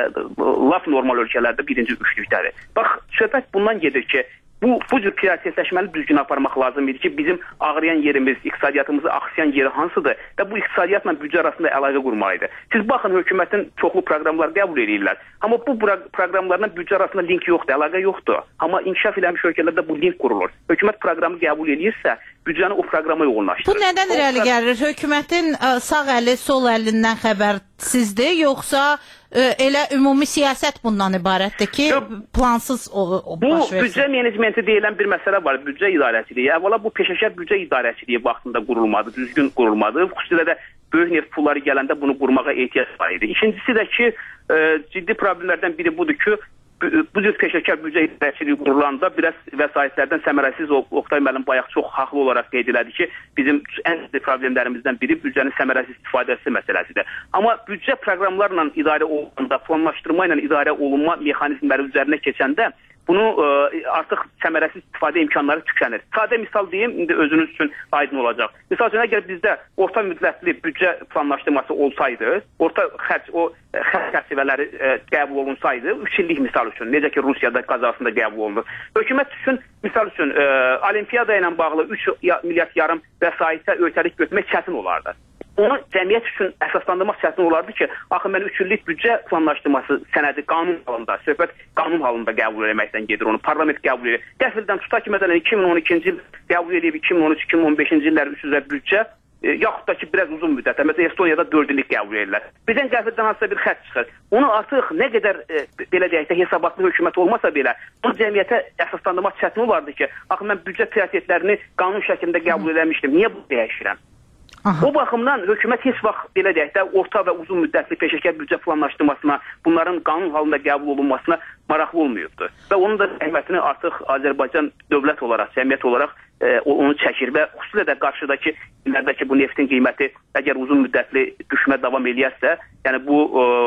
laf normal ölkələrdə birinci üçlükdədir. Bax, söhbət bundan gedir ki, bu cür prioritetləşməni düzgün aparmaq lazım idi ki, bizim ağrıyan yerimiz, iqtisadiyyatımızı axsayan yeri hansıdır və bu iqtisadiyyatla büdcə arasında əlaqə qurmaq idi. Siz baxın, hökumətin çoxlu proqramlar qəbul edirlər. Amma bu proqramlarla büdcə arasında link yoxdur, əlaqə yoxdur. Amma inkişaf eləmiş ölkələrdə bu link qurulur. Hökumət proqramı qəbul edirsə, büdcəni o proqrama yoğunlaşdırır. Bu nədən irəli gəlir? Hökumətin sağ əli, sol əlindən xəbərsizdir, yoxsa elə ümumi siyasət bundan ibarətdir ki, plansız baş versin? Bu büdcə menecmenti deyilən bir məsələ var, büdcə idarəçiliyi. Əvvəla bu peşəkar büdcə idarəçiliyi vaxtında qurulmadı, düzgün qurulmadı. Xüsusilə də böyük neft pulları gələndə bunu qurmağa ehtiyac var idi. İkincisi də ki, ciddi problemlərdən biri budur ki, bu cür peşəkar büdcə idarəçiliyi qurulanda biraz vəsaitlərdən səmərəsiz Oqtay müəllim bayaq çox haqlı olaraq qeyd elədi ki, bizim ən ciddi problemlərimizdən biri büdcənin səmərəsiz istifadəsi məsələsidir. Amma büdcə proqramlarla idarə olunanda, planlaşdırma ilə idarə olunma mexanizmləri üzərinə keçəndə bunu artıq səmərəsiz istifadə imkanları tükənir. Sadə misal deyim, indi özünüz üçün aydın olacaq. Misal üçün, əgər bizdə orta müddətli büdcə planlaşdırması olsaydı, orta xərc çərçivələri qəbul olunsaydı, 3 illik misal üçün, necə ki Rusiyada, Qazaxıstanda qəbul olunur. Hökumət üçün, misal üçün, olimpiyada ilə bağlı 3 milyard yarım vəsaitə ötərik götürmək çətin olardı. Onu cəmiyyət üçün əsaslandırmaq çətin olardı ki, axı mən 3 illik büdcə planlaşdırması sənədi qanun halında, söhbət qanun halında qəbul etməkdən gedir onu, parlament qəbul edir. Qəfildən tutaq ki, məsələn 2012-ci il qəbul edib 2013-2015-ci illər üzrə büdcə, yaxud da ki, biraz uzun müddətdə, məsələn Estoniyada 4 illik qəbul edirlər. Birdən qəfildən hansısa bir xərc çıxır. Onu artıq nə qədər, belə deyək də, hesabatlı hökumət olmasa belə, bunu cəmiyyətə əsaslandırmaq çətin olardı ki, axı mən büdcə prioritetlərini qanun şəklində qəbul eləmişdim, niyə bunu dəyişirəm? O baxımdan hökumət heç vaxt belə deyək də orta və uzun müddətli peşəkar büdcə planlaşdırmasına, bunların qanun halında qəbul olunmasına maraqlı olmayıbdır. Və onun da zəhmətini artıq Azərbaycan dövlət olaraq, cəmiyyət olaraq onu çəkir və xüsusilə də qarşıdakı illərdəki bu neftin qiyməti əgər uzun müddətli düşmə davam eləyərsə, yəni bu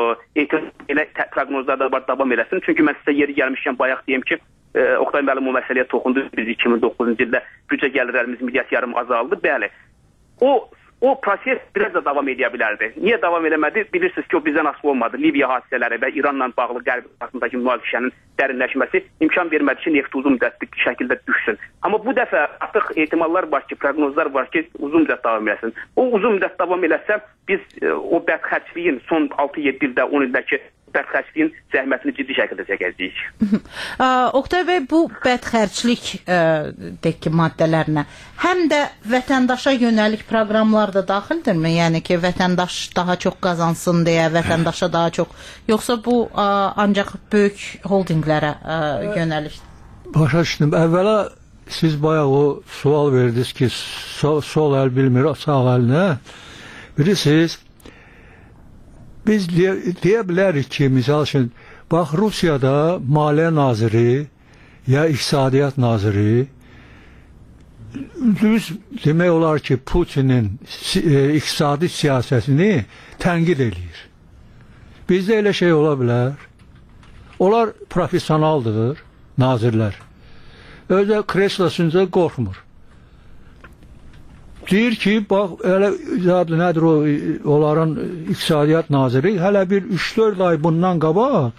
elə proqnozlarda var davam eləsin. Çünki mən sizə yeri gəlmişkən bayaq deyim ki, Oqtay müəllim o məsələyə toxundu. Biz 2009-cu ildə büdcə gəlirlərimiz milyard yarım azaldı. Bəli, o proses biraz da davam edə bilərdi. Niyə davam eləmədi? Bilirsiniz ki, o bizdən asılı olmadı. Libiya hadisələri və İranla bağlı qərb arasındakı münaqişənin dərinləşməsi imkan vermədi ki, neft uzun müddətli şəkildə düşsün. Amma bu dəfə artıq ehtimallar var ki, proqnozlar var ki, uzun müddət davam eləsin. O uzun müddət davam eləsə, biz o bədxərcliyin son 6-7 ildə, 10 ildəki bədxərcliyin zəhmətini ciddi şəkildə çəkəcəyik. Oqtay bəy, bu bədxərclik maddələrinə həm də vətəndaşa yönəlik proqramlar da daxildirmi? Yəni ki, vətəndaş daha çox qazansın deyə, vətəndaşa daha çox, yoxsa bu ancaq böyük holdinglərə yönəlik? Başa düşdüm. Əvvəla siz bayaq o sual verdiniz ki, sol əl bilmir, sağ əlinə. Bilirsiniz, biz deyə bilərik ki, misal üçün, Bax, Rusiyada Maliyyə Naziri ya İqtisadiyyat Naziri düz demək olar ki, Putinin iqtisadi siyasətini tənqid eləyir. Bizdə elə şey ola bilər. Onlar professionaldır, nazirlər. Özü kreslosunca qorxmur. Deyir ki, bax, nədir o, onların iqtisadiyyat naziri hələ bir 3-4 ay bundan qabaq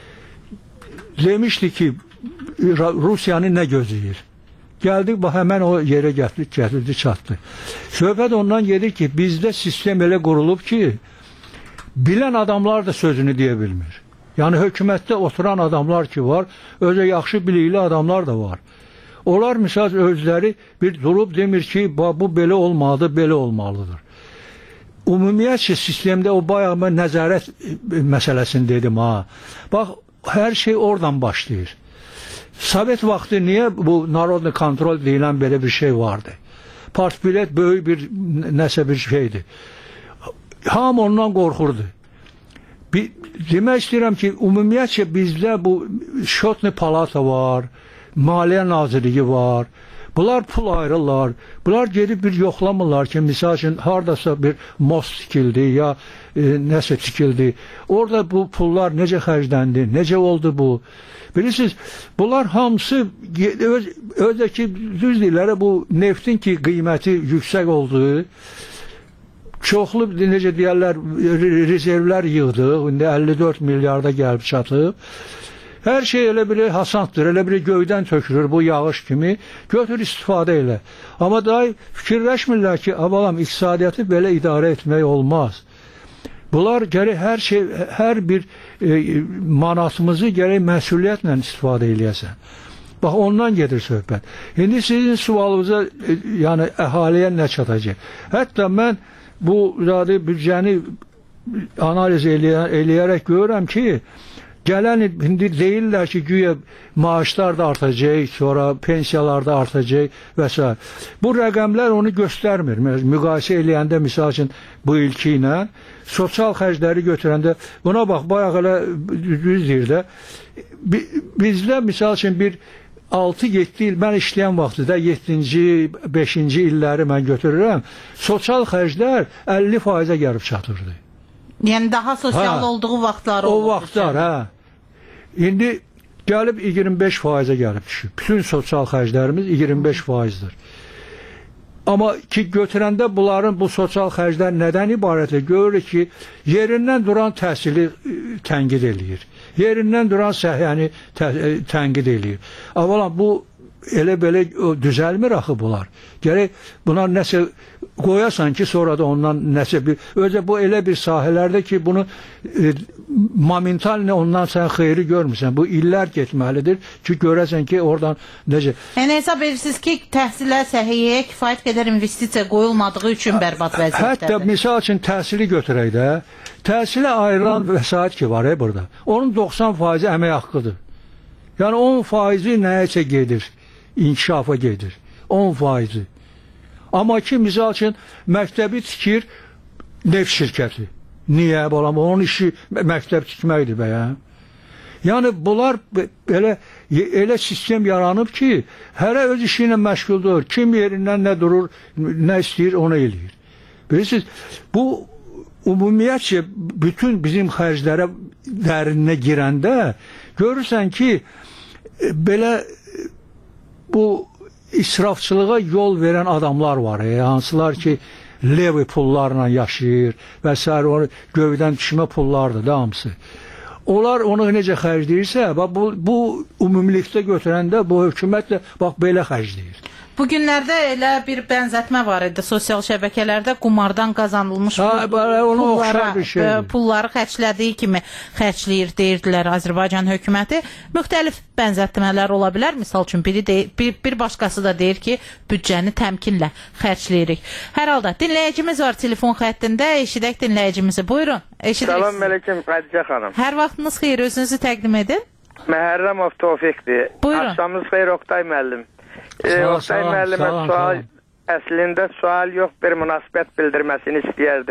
demişdi ki, Rusiyanı nə gözləyir? Gəldik, bax, həmən o yerə gətirdi, çatdı. Söhbət ondan gedir ki, bizdə sistem elə qurulub ki, bilən adamlar da sözünü deyə bilmir. Yəni, hökumətdə oturan adamlar ki var, özə yaxşı bilikli adamlar da var. Onlar, misal, özləri bir durub demir ki, bu belə olmalıdır, belə olmalıdır. Ümumiyyətcə, sistemdə o bayağı mən nəzarət məsələsini dedim, ha. Bax, hər şey oradan başlayır. Sovet vaxtı niyə bu narodni kontrol deyilən belə bir şey vardı? Partbilet böyük bir nəsə bir şeydir. Hamı ondan qorxurdu. Demək istəyirəm ki, ümumiyyətcə bizdə bu Şotni Palata var, Maliyyə Nazirliyi var. Bunlar pul ayırırlar. Bunlar gedib bir yoxlamırlar ki, misal üçün, haradasa bir most tikildi ya nəsə tikildi. Orada bu pullar necə xərcləndi, necə oldu bu? Bilirsiniz, bunlar hamısı özdəki düz deyirlər, bu neftin ki qiyməti yüksək olduğu, çoxlu, necə deyərlər, rezervlər yığdıq, indi 54 milyarda gəlib çatıb. Hər şey elə biri hasantdır, elə biri göydən tökülür bu yağış kimi, götür istifadə elə. Amma daha fikirləşmirlər ki, abalam, iqtisadiyyatı belə idarə etmək olmaz. Bunlar gərək hər bir manatımızı gərək məsuliyyətlə istifadə eləyəsən. Bax, ondan gedir söhbət. İndi sizin sualınıza, yəni əhaliyə nə çatacaq? Hətta mən bu büdcəni analiz eləyərək görürəm ki, gələn indi deyirlər ki, güya maaşlar da artacaq, sonra pensiyalar da artacaq və s. Bu rəqəmlər onu göstərmir. Müqayisə eləyəndə, misal üçün, bu ilki ilə sosial xərcləri götürəndə, buna bax, bayaq elə düz deyir də, bizdə, misal üçün, bir 6-7 il, mən işləyən vaxtıda 7-ci, 5-ci illəri mən götürürəm, sosial xərclər 50%-ə gəlib çatırdı. Yəni, daha sosial olduğu vaxtlar olur. O vaxtlar, hə. İndi gəlib 25%-ə gəlib düşüb. Bütün sosial xərclərimiz 25%-dir. Amma ki, götürəndə bunların bu sosial xərclər nədən ibarətdir? Görürük ki, yerindən duran təhsili tənqid eləyir. Yerindən duran səhiyyəni tənqid eləyir. Avalan, bu elə-belə düzəlmir axı bunlar. Gərək buna nəsə qoyasan ki, sonra da ondan nəsə bir... Özə bu elə bir sahələrdə ki, bunu momentalini ondan sən xeyri görmürsən. Bu illər getməlidir ki, görəsən ki, oradan necə... Yəni, hesab edirsiniz ki, təhsilə, səhiyyəyə kifayət qədər investisiya qoyulmadığı üçün bərbad vəziyyətdədir. Hətta, misal üçün, təhsili götürək də, təhsilə ayrılan vəsait ki var, burada. Onun 90% əmək haqqıdır. Yəni, 10% nəyəsə gedir, inkişafa gedir. 10%. Amma ki, misal üçün, məktəbi tikir neft şirkəti. Niyə? Onun işi məktəb tikməkdir bəyəm. Yəni, bunlar elə sistem yaranıb ki, hərə öz işi ilə məşğuldur. Kim yerindən nə durur, nə istəyir, onu eləyir. Bilirsiniz, bu ümumiyyətcə bütün bizim xərclərə dərinə girəndə görürsən ki, belə bu israfçılığa yol verən adamlar var, hansılar ki, levi pullarla yaşayır və s. Göydən düşmə pullardır da hamısı. Onlar onu necə xərcləyirsə, bu ümumilikdə götürəndə bu hökumət də belə xərcləyir. Bu günlərdə elə bir bənzətmə var idi sosial şəbəkələrdə, qumardan qazanılmış pulları xərclədiyi kimi xərcləyir deyirdilər Azərbaycan hökuməti. Müxtəlif bənzətmələr ola bilər. Misal üçün, bir başqası da deyir ki, büdcəni təmkinlə xərcləyirik. Hər halda, dinləyicimiz var telefon xəttində. Eşidək dinləyicimizi. Buyurun. Salam əleykum Xədicə xanım. Hər vaxtınız xeyir, özünüzü təqdim edin. Məhərrəmov Tofiqdir. Buyurun. Axşamınız xeyir Oqtay müəllim. Oqtay müəllimə əslində sual yox, bir münasibət bildirməsini istəyərdim.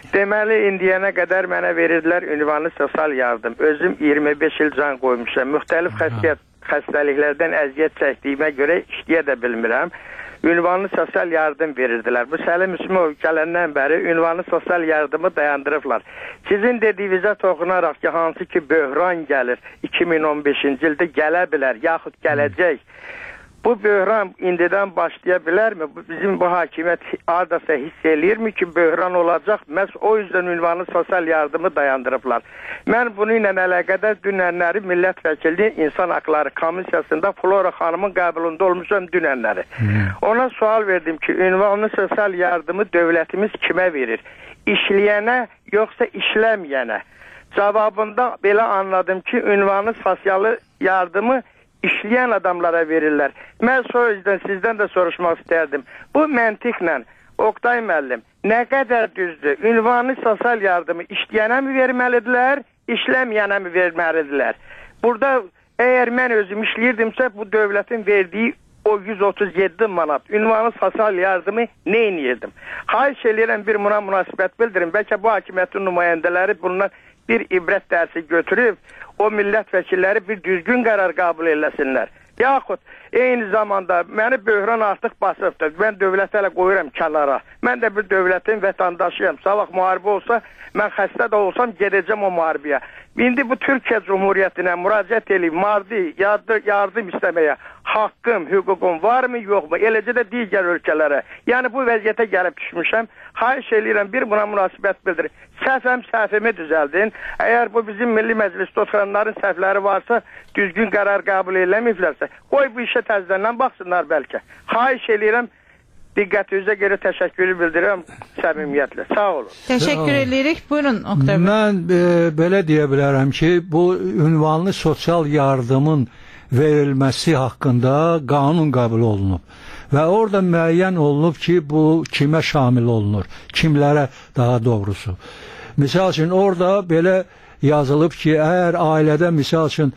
Deməli, indiyənə qədər mənə verirdilər ünvanlı sosial yardım. Özüm 25 il can qoymuşam. Müxtəlif xəstəliklərdən əziyyət çəkdiyimə görə işləyə də bilmirəm. Ünvanlı sosial yardım verirdilər. Bu Səlim Hüsmov gələndən bəri ünvanlı sosial yardımı dayandırıblar. Sizin dediyinizə toxunaraq ki, hansı ki böhran gəlir 2015-ci ildə gələ bilər, yaxud gələcək. Bu böhran indidən başlaya bilərmi? Bizim bu hakimiyyət adasa hiss eləyirmi ki, böhran olacaq? Məhz o yüzden ünvanlı sosial yardımı dayandırıblar. Mən bununla əlaqədar dünənləri Millət Vəkilliyi İnsan Haqları Komissiyasında Flora xanımın qəbulunda olmuşam dünənləri. Ona sual verdim ki, ünvanlı sosial yardımı dövlətimiz kimə verir? İşləyənə yoxsa işləməyənə? Cavabında belə anladım ki, ünvanlı sosial yardımı işləyən adamlara verirlər. Mən o yüzden sizdən də soruşmaq istərdim. Bu məntiqlə Oktay müəllim, nə qədər düzdür? Ünvanlı sosial yardımı işləyənə mi verməlidirlər, işləməyənə mi verməlidirlər? Burada əgər mən özüm işləyirdimsə, bu dövlətin verdiyi o 137 manat ünvanlı sosial yardımı nə edirdim? Xahiş edirəm bir buna münasibət bildirin. Bəlkə bu hakimiyyətin nümayəndələri bundan bir ibrət dərsi götürüb, o millət vəkilləri bir düzgün qərar qəbul eləsinlər. Yaxud eyni zamanda məni böhran artıq basıbdır. Mən dövləti hələ qoyuram kənara. Mən də bir dövlətin vətəndaşıyam. Sabah müharibə olsa, mən xəstə də olsam gedəcəm o müharibəyə. İndi bu Türkiyə Cumhuriyyətinə müraciət edib maddi yardım istəməyə haqqım, hüququm varmı, yoxmu? Eləcə də digər ölkələrə. Yəni bu vəziyyətə gəlib düşmüşəm. Xahiş edirəm bir buna münasibət bildirin. Səhvimi düzəldin. Əgər bu bizim Milli Məclisdə oturanların səhvləri varsa, düzgün qərar qəbul eləməyiblərsə, qoy bu işə təzədən baxsınlar bəlkə. Xahiş edirəm, diqqətinizə görə təşəkkürü bildirirəm səmimiyyətlə. Sağ olun. Təşəkkür edirik. Buyurun Oktay. Mən belə deyə bilərəm ki, bu ünvanlı sosial yardımın verilməsi haqqında qanun qəbul olunub. Və orada müəyyən olunub ki, bu kimə şamil olunur, kimlərə daha doğrusu. Misal üçün, orada belə yazılıb ki, əgər ailədə misal üçün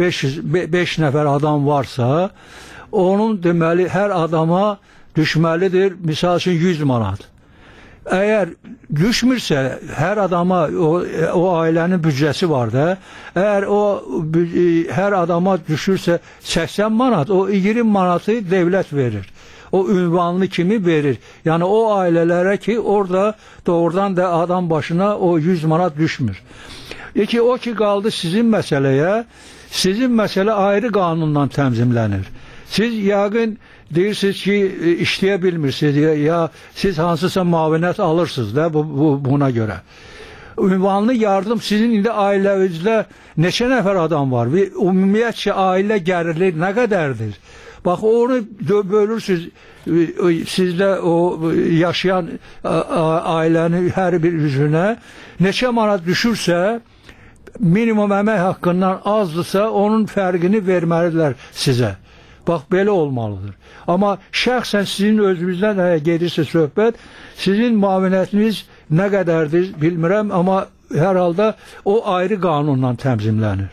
5 nəfər adam varsa, onun deməli hər adama düşməlidir, misal üçün 100 manat. Əgər düşmürsə, hər adama o ailənin büdcəsi var da, əgər o hər adama düşürsə 80 manat, o 20 manatı devlət verir. O ünvanlı kimi verir. Yəni o ailələrə ki, orada doğrudan da adam başına o 100 manat düşmür. O ki qaldı sizin məsələyə, sizin məsələ ayrı qanunla tənzimlənir. Siz yəqin deyirsiniz ki, işləyə bilmirsiniz ya siz hansısa müavinət alırsınız da buna görə. Ünvanlı yardım sizin indi ailənizdə neçə nəfər adam var və ümumiyyətcə ailə gəliri nə qədərdir? Bax, onu bölürsünüz, sizdə o yaşayan ailənin hər bir üzünə neçə manat düşürsə, minimum əmək haqqından azdırsa, onun fərqini verməlidirlər sizə. Bax, belə olmalıdır. Amma şəxsən sizin özünüzdən gedirsə söhbət, sizin müavinətiniz nə qədərdir bilmirəm, amma hər halda o ayrı qanunla tənzimlənir.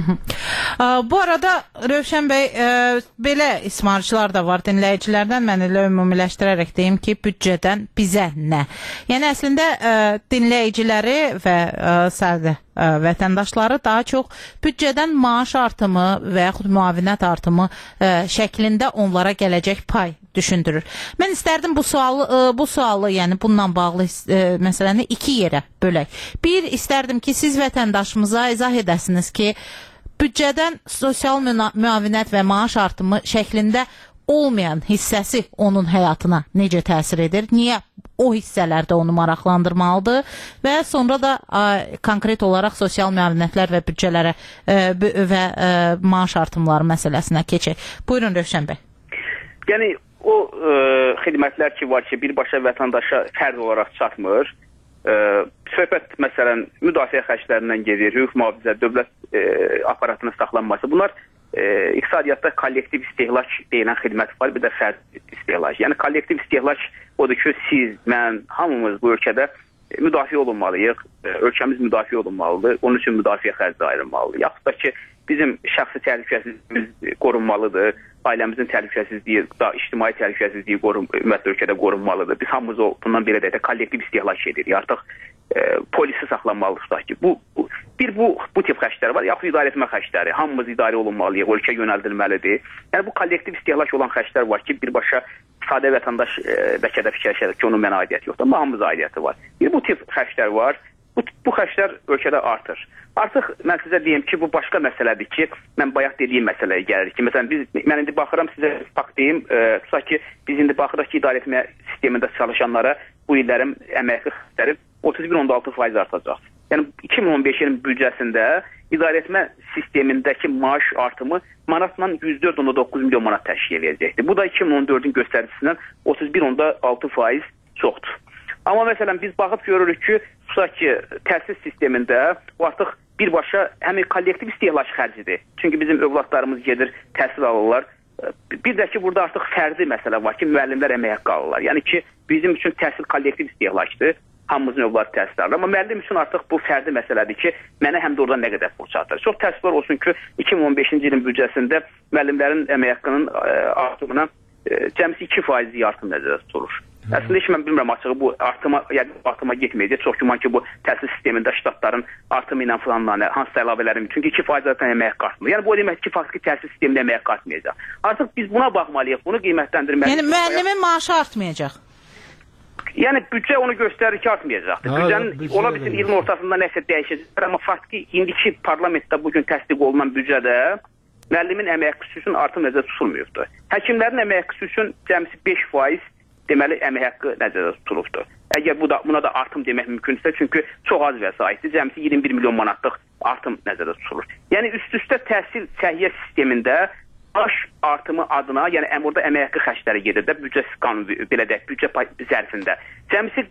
Bu arada Rövşən bəy, belə ismarçılar da var dinləyicilərdən. Mən elə ümumiləşdirərək deyim ki, büdcədən bizə nə? Yəni əslində dinləyiciləri və sadə vətəndaşları daha çox büdcədən maaş artımı və yaxud müavinət artımı şəklində onlara gələcək pay düşündürür. Mən istərdim bu sualı, yəni bununla bağlı məsələni iki yerə bölək. Bir, istərdim ki, siz vətəndaşımıza izah edəsiniz ki, büdcədən sosial müavinət və maaş artımı şəklində olmayan hissəsi onun həyatına necə təsir edir? Niyə o hissələrdə onu maraqlandırmalıdır? Və sonra da konkret olaraq sosial müavinətlər və büdcələrə və maaş artımları məsələsinə keçək. Buyurun Rövşən bəy. Yəni o xidmətlər ki var ki, birbaşa vətəndaşa fərd olaraq çatmır. Söhbət məsələn müdafiə xərclərindən gedir, hüquq mühafizə, dövlət aparatının saxlanması. Bunlar iqtisadiyyatda kollektiv istehlak deyilən xidmət var, bir də fərd istehlak. Yəni kollektiv istehlak odur ki, siz, mən, hamımız bu ölkədə müdafiə olunmalıyıq, ölkəmiz müdafiə olunmalıdır, onun üçün müdafiə xərci ayrılmalıdır. Yaxud da ki, bizim şəxsi təhlükəsizliyimiz qorunmalıdır, ailəmizin təhlükəsizliyi, ictimai təhlükəsizliyi ümumiyyətlə ölkədə qorunmalıdır. Biz hamımız bundan belə deyək də kollektiv istehlak edirik. Artıq polisi saxlanmalıyıq ki, bu tip xərclər var, yaxud idarə etmə xərcləri. Hamımız idarə olunmalıyıq, ölkə yönəldilməlidir. Yəni bu kollektiv istehlak olan xərclər var ki, birbaşa sadə vətəndaş bəlkə də fikirləşir ki, onun mənə aidiyyəti yoxdur, amma hamımız aidiyyəti var. Bu tip xərclər var. Bu xərclər ölkədə artır. Artıq mən sizə deyim ki, bu başqa məsələdir ki, mən bayaq dediyim məsələyə gəlirik ki, məsələn, mən indi baxıram sizə fakt deyim, tutaq ki, biz indi baxırıq ki, idarə etmə sistemində çalışanlara bu illərin əmək xərcləri 31.6% artacaq. Yəni 2015-in büdcəsində idarə etmə sistemindəki maaş artımı manatla 104.9 milyon manat təşkil edəcəkdir. Bu da 2014-ün göstəricisindən 31.6% çoxdur. Amma məsələn biz baxıb görürük ki, tutaq ki, təhsil sistemində artıq birbaşa həmin kollektiv istehlak xərcidir. Çünki bizim övladlarımız gedir, təhsil alırlar. Bir də ki, burada artıq fərdi məsələ var ki, müəllimlər əmək haqqı alırlar. Yəni ki, bizim üçün təhsil kollektiv istehlakdır. Hamımızın övladı təhsil alır. Amma müəllim üçün artıq bu fərdi məsələdir ki, mənə həm də oradan nə qədər borc artır. Çox təəssüflər olsun ki, 2015-ci ilin büdcəsində müəllimlərin əmək haqqının artımına cəmsi 2% artım nəzərdə tutulur. Əslində heç mən bilmirəm açığı bu artıma getməyəcək. Çox güman ki, bu təhsil sistemində ştatların artımı ilə falanlarına, hansısa əlavələrin, çünki 2% zaten əmək haqqı artımır. Yəni bu demək ki, faktiki təhsil sistemində əmək haqqı artmayacaq. Artıq biz buna baxmalıyıq, bunu qiymətləndirməliyik. Yəni müəllimin maaşı artmayacaq. Yəni büdcə onu göstərir ki, artmayacaqdır. Büdcənin ola bilsin ilin ortasında nəsə dəyişəcəkdir, amma faktiki indiki parlamentdə bugün təsdiq olunan büdcədə müəllimin əmək haqqı üçün artım nəzərdə tutulmuyubdur. Həkimlərin əmək haqqı üçün cəmsi 5% deməli əmək haqqı nəzərdə tutulubdur. Əgər buna da artım demək mümkünsə, çünki çox az vəsaitdir, cəmsi 21 milyon manatlıq artım nəzərdə tutulur. Yəni üst-üstə təhsil səhiyyə sistemində maaş artımı adına, yəni orada əmək haqqı xərcləri gedir də, büdcə qanunu, belə deyək, büdcə zərfində. Cəmsi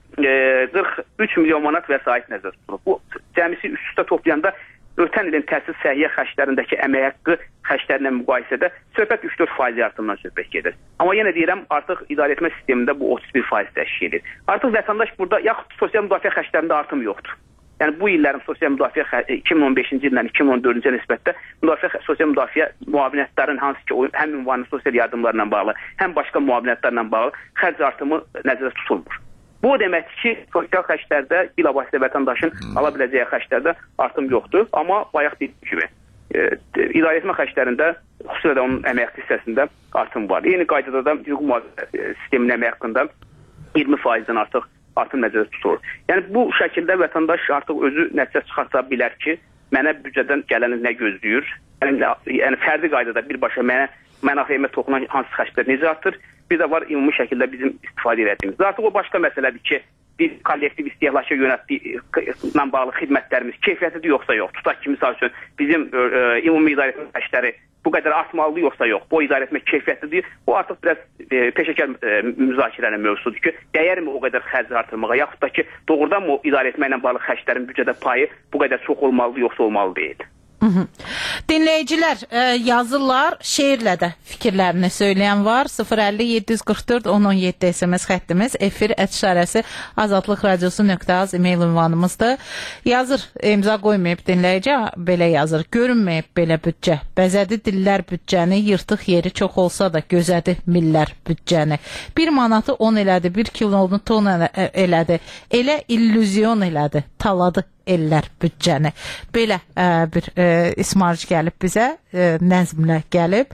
43 milyon manat vəsait nəzərdə tutulur. Bu cəmsi üst-üstə toplayanda ötən ilin təhsil səhiyyə xərclərindəki əmək haqqı xərclərinə müqayisədə söhbət 3-4% artımdan söhbət gedir. Amma yenə deyirəm, artıq idarə etmə sistemində bu 31% təşkil edir. Artıq vətəndaş burada, yaxud sosial müdafiə xərclərində artım yoxdur. Yəni bu illərin sosial müdafiə 2015-ci illə 2014-cü ilə nisbətdə sosial müdafiə müavinətlərin hansı ki, həm ünvanlı sosial yardımlarla bağlı, həm başqa müavinətlərlə bağlı xərc artımı nəzərdə tutulmur. Bu deməkdir ki, sosial xərclərdə bilavasitə vətəndaşın ala biləcəyi xərclərdə artım yoxdur. Amma bayaq dediyim kimi, idarə etmə xərclərində, xüsusilə də onun əmək haqqı hissəsində artım var. Eyni qaydada da hüquq mühafizə sisteminin əmək haqqında 20%-dən artıq artım nəzərdə tutulur. Yəni bu şəkildə vətəndaş artıq özü nəticə çıxarsa bilər ki, mənə büdcədən gələni nə gözləyir? Yəni fərdi qaydada birbaşa mənə mənafeyimə toxunan hansı xərclər necə artır? Bir də var ümumi şəkildə bizim istifadə etdiyimiz. Artıq o başqa məsələdir ki, biz kollektiv istehlaka yönətdiyimizlə bağlı xidmətlərimiz keyfiyyətlidir yoxsa yox. Tutaq ki, misal üçün bizim ümumi idarə etmə xərcləri bu qədər artmalıdır yoxsa yox. Bu idarə etmə keyfiyyətlidir. Bu artıq biraz peşəkar müzakirənin mövzusudur ki, dəyərmi o qədər xərc artırmağa, yaxud da ki, doğrudan mı idarə etməklə bağlı xərclərin büdcədə payı bu qədər çox olmalıdır yoxsa olmalı deyil. Dinləyicilər yazırlar, şeirlə də fikirlərini söyləyən var. 050-744-1017 SMS xəttimiz, efir @ Azadlıq Radiosu.az e-mail ünvanımızdır. Yazır, imza qoymayıb dinləyici, belə yazır. Görünməyib belə büdcə, bəzədi dillər büdcəni, yırtıq yeri çox olsa da gözədi millər büdcəni. 1 manatı 10 elədi, 1 kilonu ton elədi, elə illüzyon elədi, taladı ellər büdcəni. Belə bir ismarc gəlib bizə, nəzmlə gəlib.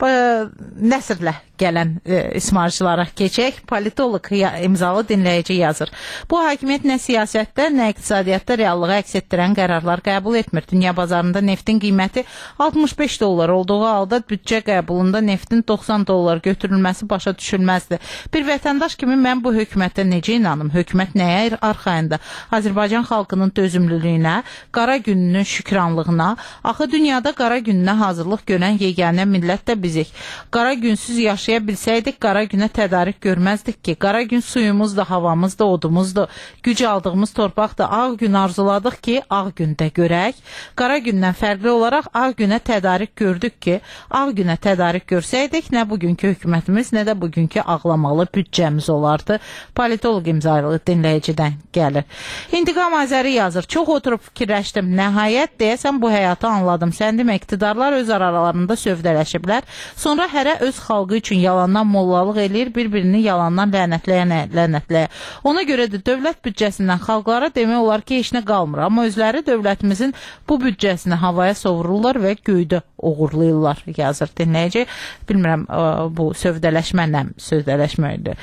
Nəsrlə gələn ismarcılara keçək. Politolog imzalı dinləyici yazır. Bu hakimiyyət nə siyasətdə, nə iqtisadiyyatda reallığı əks etdirən qərarlar qəbul etmir. Dünya bazarında neftin qiyməti 65 dollar olduğu halda büdcə qəbulunda neftin 90 dollar götürülməsi başa düşülməzdir. Bir vətəndaş kimi mən bu hökumətə necə inanım? Hökumət nəyə arxayında? Azərbaycan xalqının dözümlülüyünə, qara gününün şükranlığına, axı dünyada qara gününə hazırlıq görən yeganə millət də bizik. Qara günsüz yaşaya bilsəydik, qara günə tədarük görməzdik ki. Qara gün suyumuzdur, havamızdır, odumuzdur, güc aldığımız torpaqdır. Ağ gün arzuladıq ki, ağ gündə görək. Qara gündən fərqli olaraq ağ günə tədarük gördük ki, ağ günə tədarük görsəydik, nə bugünkü hökumətimiz, nə də bugünkü ağlamalı büdcəmiz olardı. Politoloq imzalı dinləyicidən gəlir. İntiqam Azəri yazır. Çox oturub fikirləşdim. Nəhayət deyəsən bu həyatı anladım. Sən demə, iqtidarlar öz aralarında sövdələşiblər. Sonra hərə öz xalqı üçün yalandan mollalıq eləyir, bir-birini yalandan lənətləyə. Ona görə də dövlət büdcəsindən xalqlara demək olar ki, heç nə qalmır. Amma özləri dövlətimizin bu büdcəsini havaya sovururlar və göydə uğurlayırlar, yazır dinləyici. Bilmirəm, bu sövdələşmə nə sövdələşməkdir.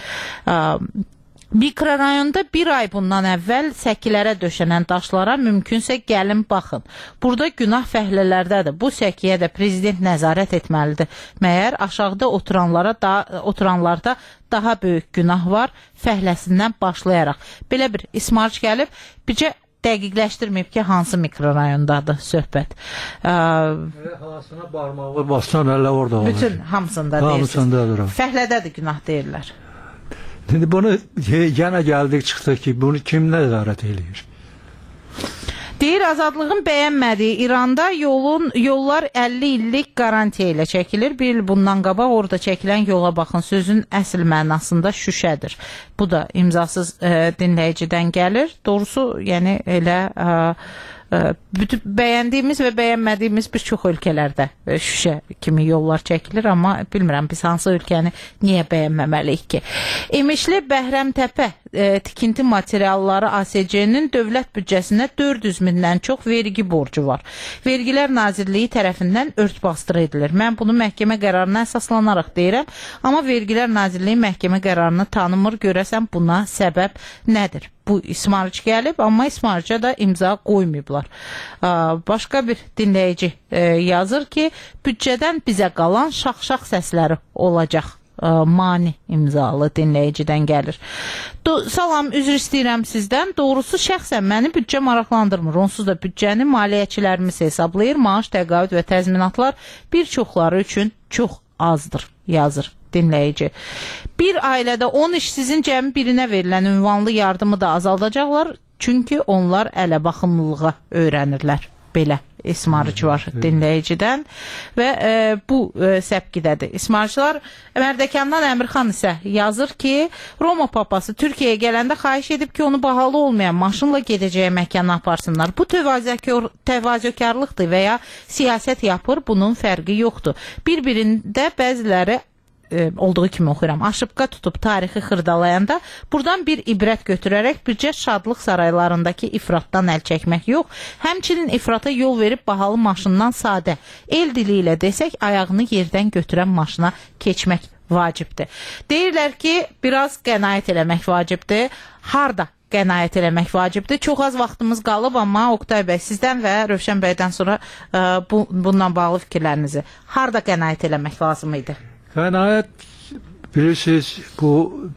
Mikrorayonda bir ay bundan əvvəl səkilərə döşənən daşlara mümkünsə gəlin baxın. Burada günah fəhlələrdədir. Bu səkiyə də prezident nəzarət etməlidir. Məyər aşağıda oturanlarda daha böyük günah var, fəhləsindən başlayaraq. Belə bir ismarç gəlib, bircə dəqiqləşdirməyib ki, hansı mikrorayondadır söhbət. Halasına barmağı bassan ələ orada olur. Bütün hamısında deyirsiniz. Fəhlədədir günah deyirlər. Şimdi bunu yenə gəldik çıxdıq ki, bunu kim nəzarət eləyir? Deyir, azadlığın bəyənmədiyi İranda yollar 50 illik garantiya ilə çəkilir. Bir il bundan qabaq orada çəkilən yola baxın, sözün əsl mənasında şüşədir. Bu da imzasız dinləyicidən gəlir. Doğrusu, yəni elə bütün bəyəndiyimiz və bəyənmədiyimiz bir çox ölkələrdə şüşə kimi yollar çəkilir, amma bilmirəm biz hansı ölkəni niyə bəyənməməliyik ki. İmişli Bəhrəmtəpə tikinti materialları ASC-nin dövlət büdcəsinə 400 mindən çox vergi borcu var. Vergilər Nazirliyi tərəfindən örtbasdır edilir. Mən bunu məhkəmə qərarına əsaslanaraq deyirəm, amma Vergilər Nazirliyi məhkəmə qərarını tanımır, görəsən buna səbəb nədir? Bu ismarıc gəlib, amma ismarıca da imza qoymayıblar. Başqa bir dinləyici yazır ki, büdcədən bizə qalan şax-şax səsləri olacaq. Mani imzalı dinləyicidən gəlir. Salam, üzr istəyirəm sizdən. Doğrusu şəxsən məni büdcə maraqlandırmır. Onsuz da büdcəni maliyyəçilərimiz hesablayır. Maaş, təqaüd və təzminatlar bir çoxları üçün çox azdır, yazır dinləyici. Bir ailədə 10 işsizin cəmi birinə verilən ünvanlı yardımı da azaldacaqlar. Çünki onlar ələ baxımlılığa öyrənirlər. Belə ismarıc var dinləyicidən və bu səpkidədir. İsmarıcılar Mərdəkandan Əmirxan isə yazır ki, Roma papası Türkiyəyə gələndə xahiş edib ki, onu bahalı olmayan maşınla gedəcəyə məkana aparsınlar. Bu təvazökarlıqdır və ya siyasət yapır, bunun fərqi yoxdur. Bir-birində bəziləri olduğu kimi oxuyuram. Aşıbqa tutub tarixi xırdalayanda buradan bir ibrət götürərək bircə şadlıq saraylarındakı ifratdan əl çəkmək yox, həmçinin ifrata yol verib bahalı maşından sadə, el dili ilə desək ayağını yerdən götürən maşına keçmək vacibdir. Deyirlər ki, biraz qənaət eləmək vacibdir. Harda qənaət eləmək vacibdir? Çox az vaxtımız qalıb, amma Oqtay bəy sizdən və Rövşən bəydən sonra bununla bağlı fikirlərinizi. Harda qənaət eləmək lazım idi? Qənaət, bilirsiniz, bu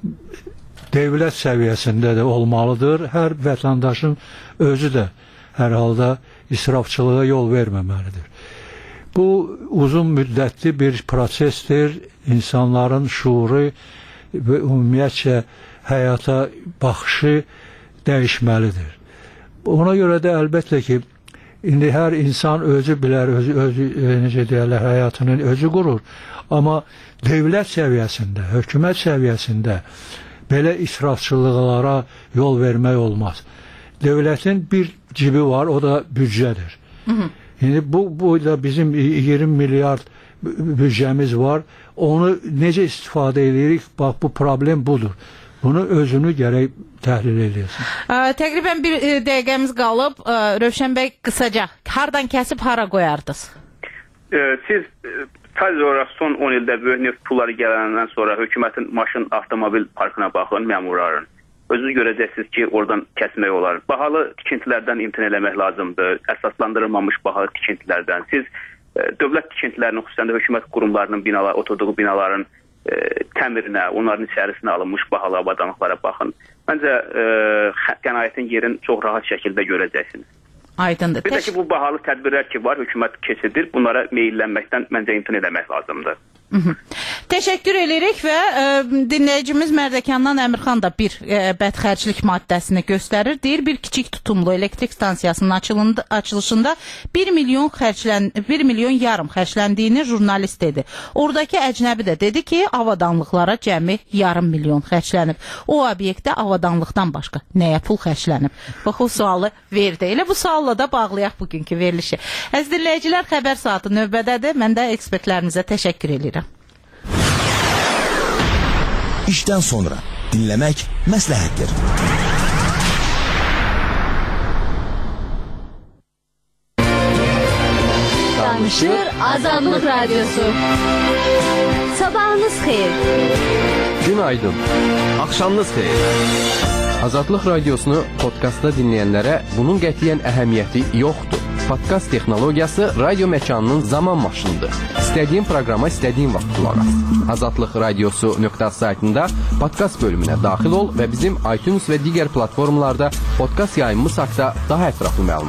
dövlət səviyyəsində də olmalıdır. Hər vətəndaşın özü də hər halda israfçılığa yol verməməlidir. Bu uzun müddətli bir prosesdir. İnsanların şuuru və ümumiyyətcə həyata baxışı dəyişməlidir. Ona görə də əlbəttə ki, indi hər insan özü bilər, necə deyərlər, həyatının özü qurur. Amma dövlət səviyyəsində, hökumət səviyyəsində belə israfçılıqlara yol vermək olmaz. Dövlətin bir cibi var, o da büdcədir. Yəni bu da bizim 20 milyard büdcəmiz var. Onu necə istifadə edirik? Bax, bu problem budur. Bunu özünü gərək təhlil edirsin. Təqribən bir dəqiqəmiz qalıb. Rövşən bəy, qısaca, hardan kəsib hara qoyardınız? Siz sadəcə olaraq son 10 ildə böyük neft pulları gələndən sonra hökumətin maşın, avtomobil parkına baxın, məmurların. Özünüz görəcəksiniz ki, oradan kəsmək olar. Bahalı tikintilərdən imtina eləmək lazımdır. Əsaslandırılmamış bahalı tikintilərdən. Siz dövlət tikintilərinin, xüsusən də hökumət qurumlarının binalar, oturduğu binaların təmirinə, onların içərisinə alınmış bahalı avadanlıqlara baxın. Məncə qənaətin yerini çox rahat şəkildə görəcəksiniz. Aydındır. Bir də ki, bu bahalı tədbirlər ki var, hökumət keçirir. Bunlara meyillənməkdən məncə imtina eləmək lazımdır. Təşəkkür edirik və dinləyicimiz Mərdəkandan Əmirxan da bir bədxərclik maddəsini göstərir. Deyir, bir kiçik tutumlu elektrik stansiyasının açılışında 1 milyon yarım xərcləndiyini jurnalist dedi. Oradakı əcnəbi də dedi ki, avadanlıqlara cəmi yarım milyon xərclənib. O obyektdə avadanlıqdan başqa nəyə pul xərclənib? Bax, o sualı verdi. Elə bu sualla da bağlayaq bugünkü verilişi. Əziz dinləyicilər, xəbər saatı növbədədir. Mən də ekspertlərimizə təşəkkür edirəm. İşdən sonra dinləmək məsləhətdir. Danışır Azadlıq Radyosu. Sabahınız xeyir. Günaydın. Axşamınız xeyir. Azadlıq Radiosunu podkastda dinləyənlərə bunun qətiyyən əhəmiyyəti yoxdur. Podkast texnologiyası radio məkanının zaman maşınıdır. İstədiyin proqrama istədiyin vaxt qulaq as. Azadlıq Radiosu.az saytında podkast bölümünə daxil ol və bizim iTunes və digər platformalarda podkast yayımımız haqqında daha ətraflı məlumat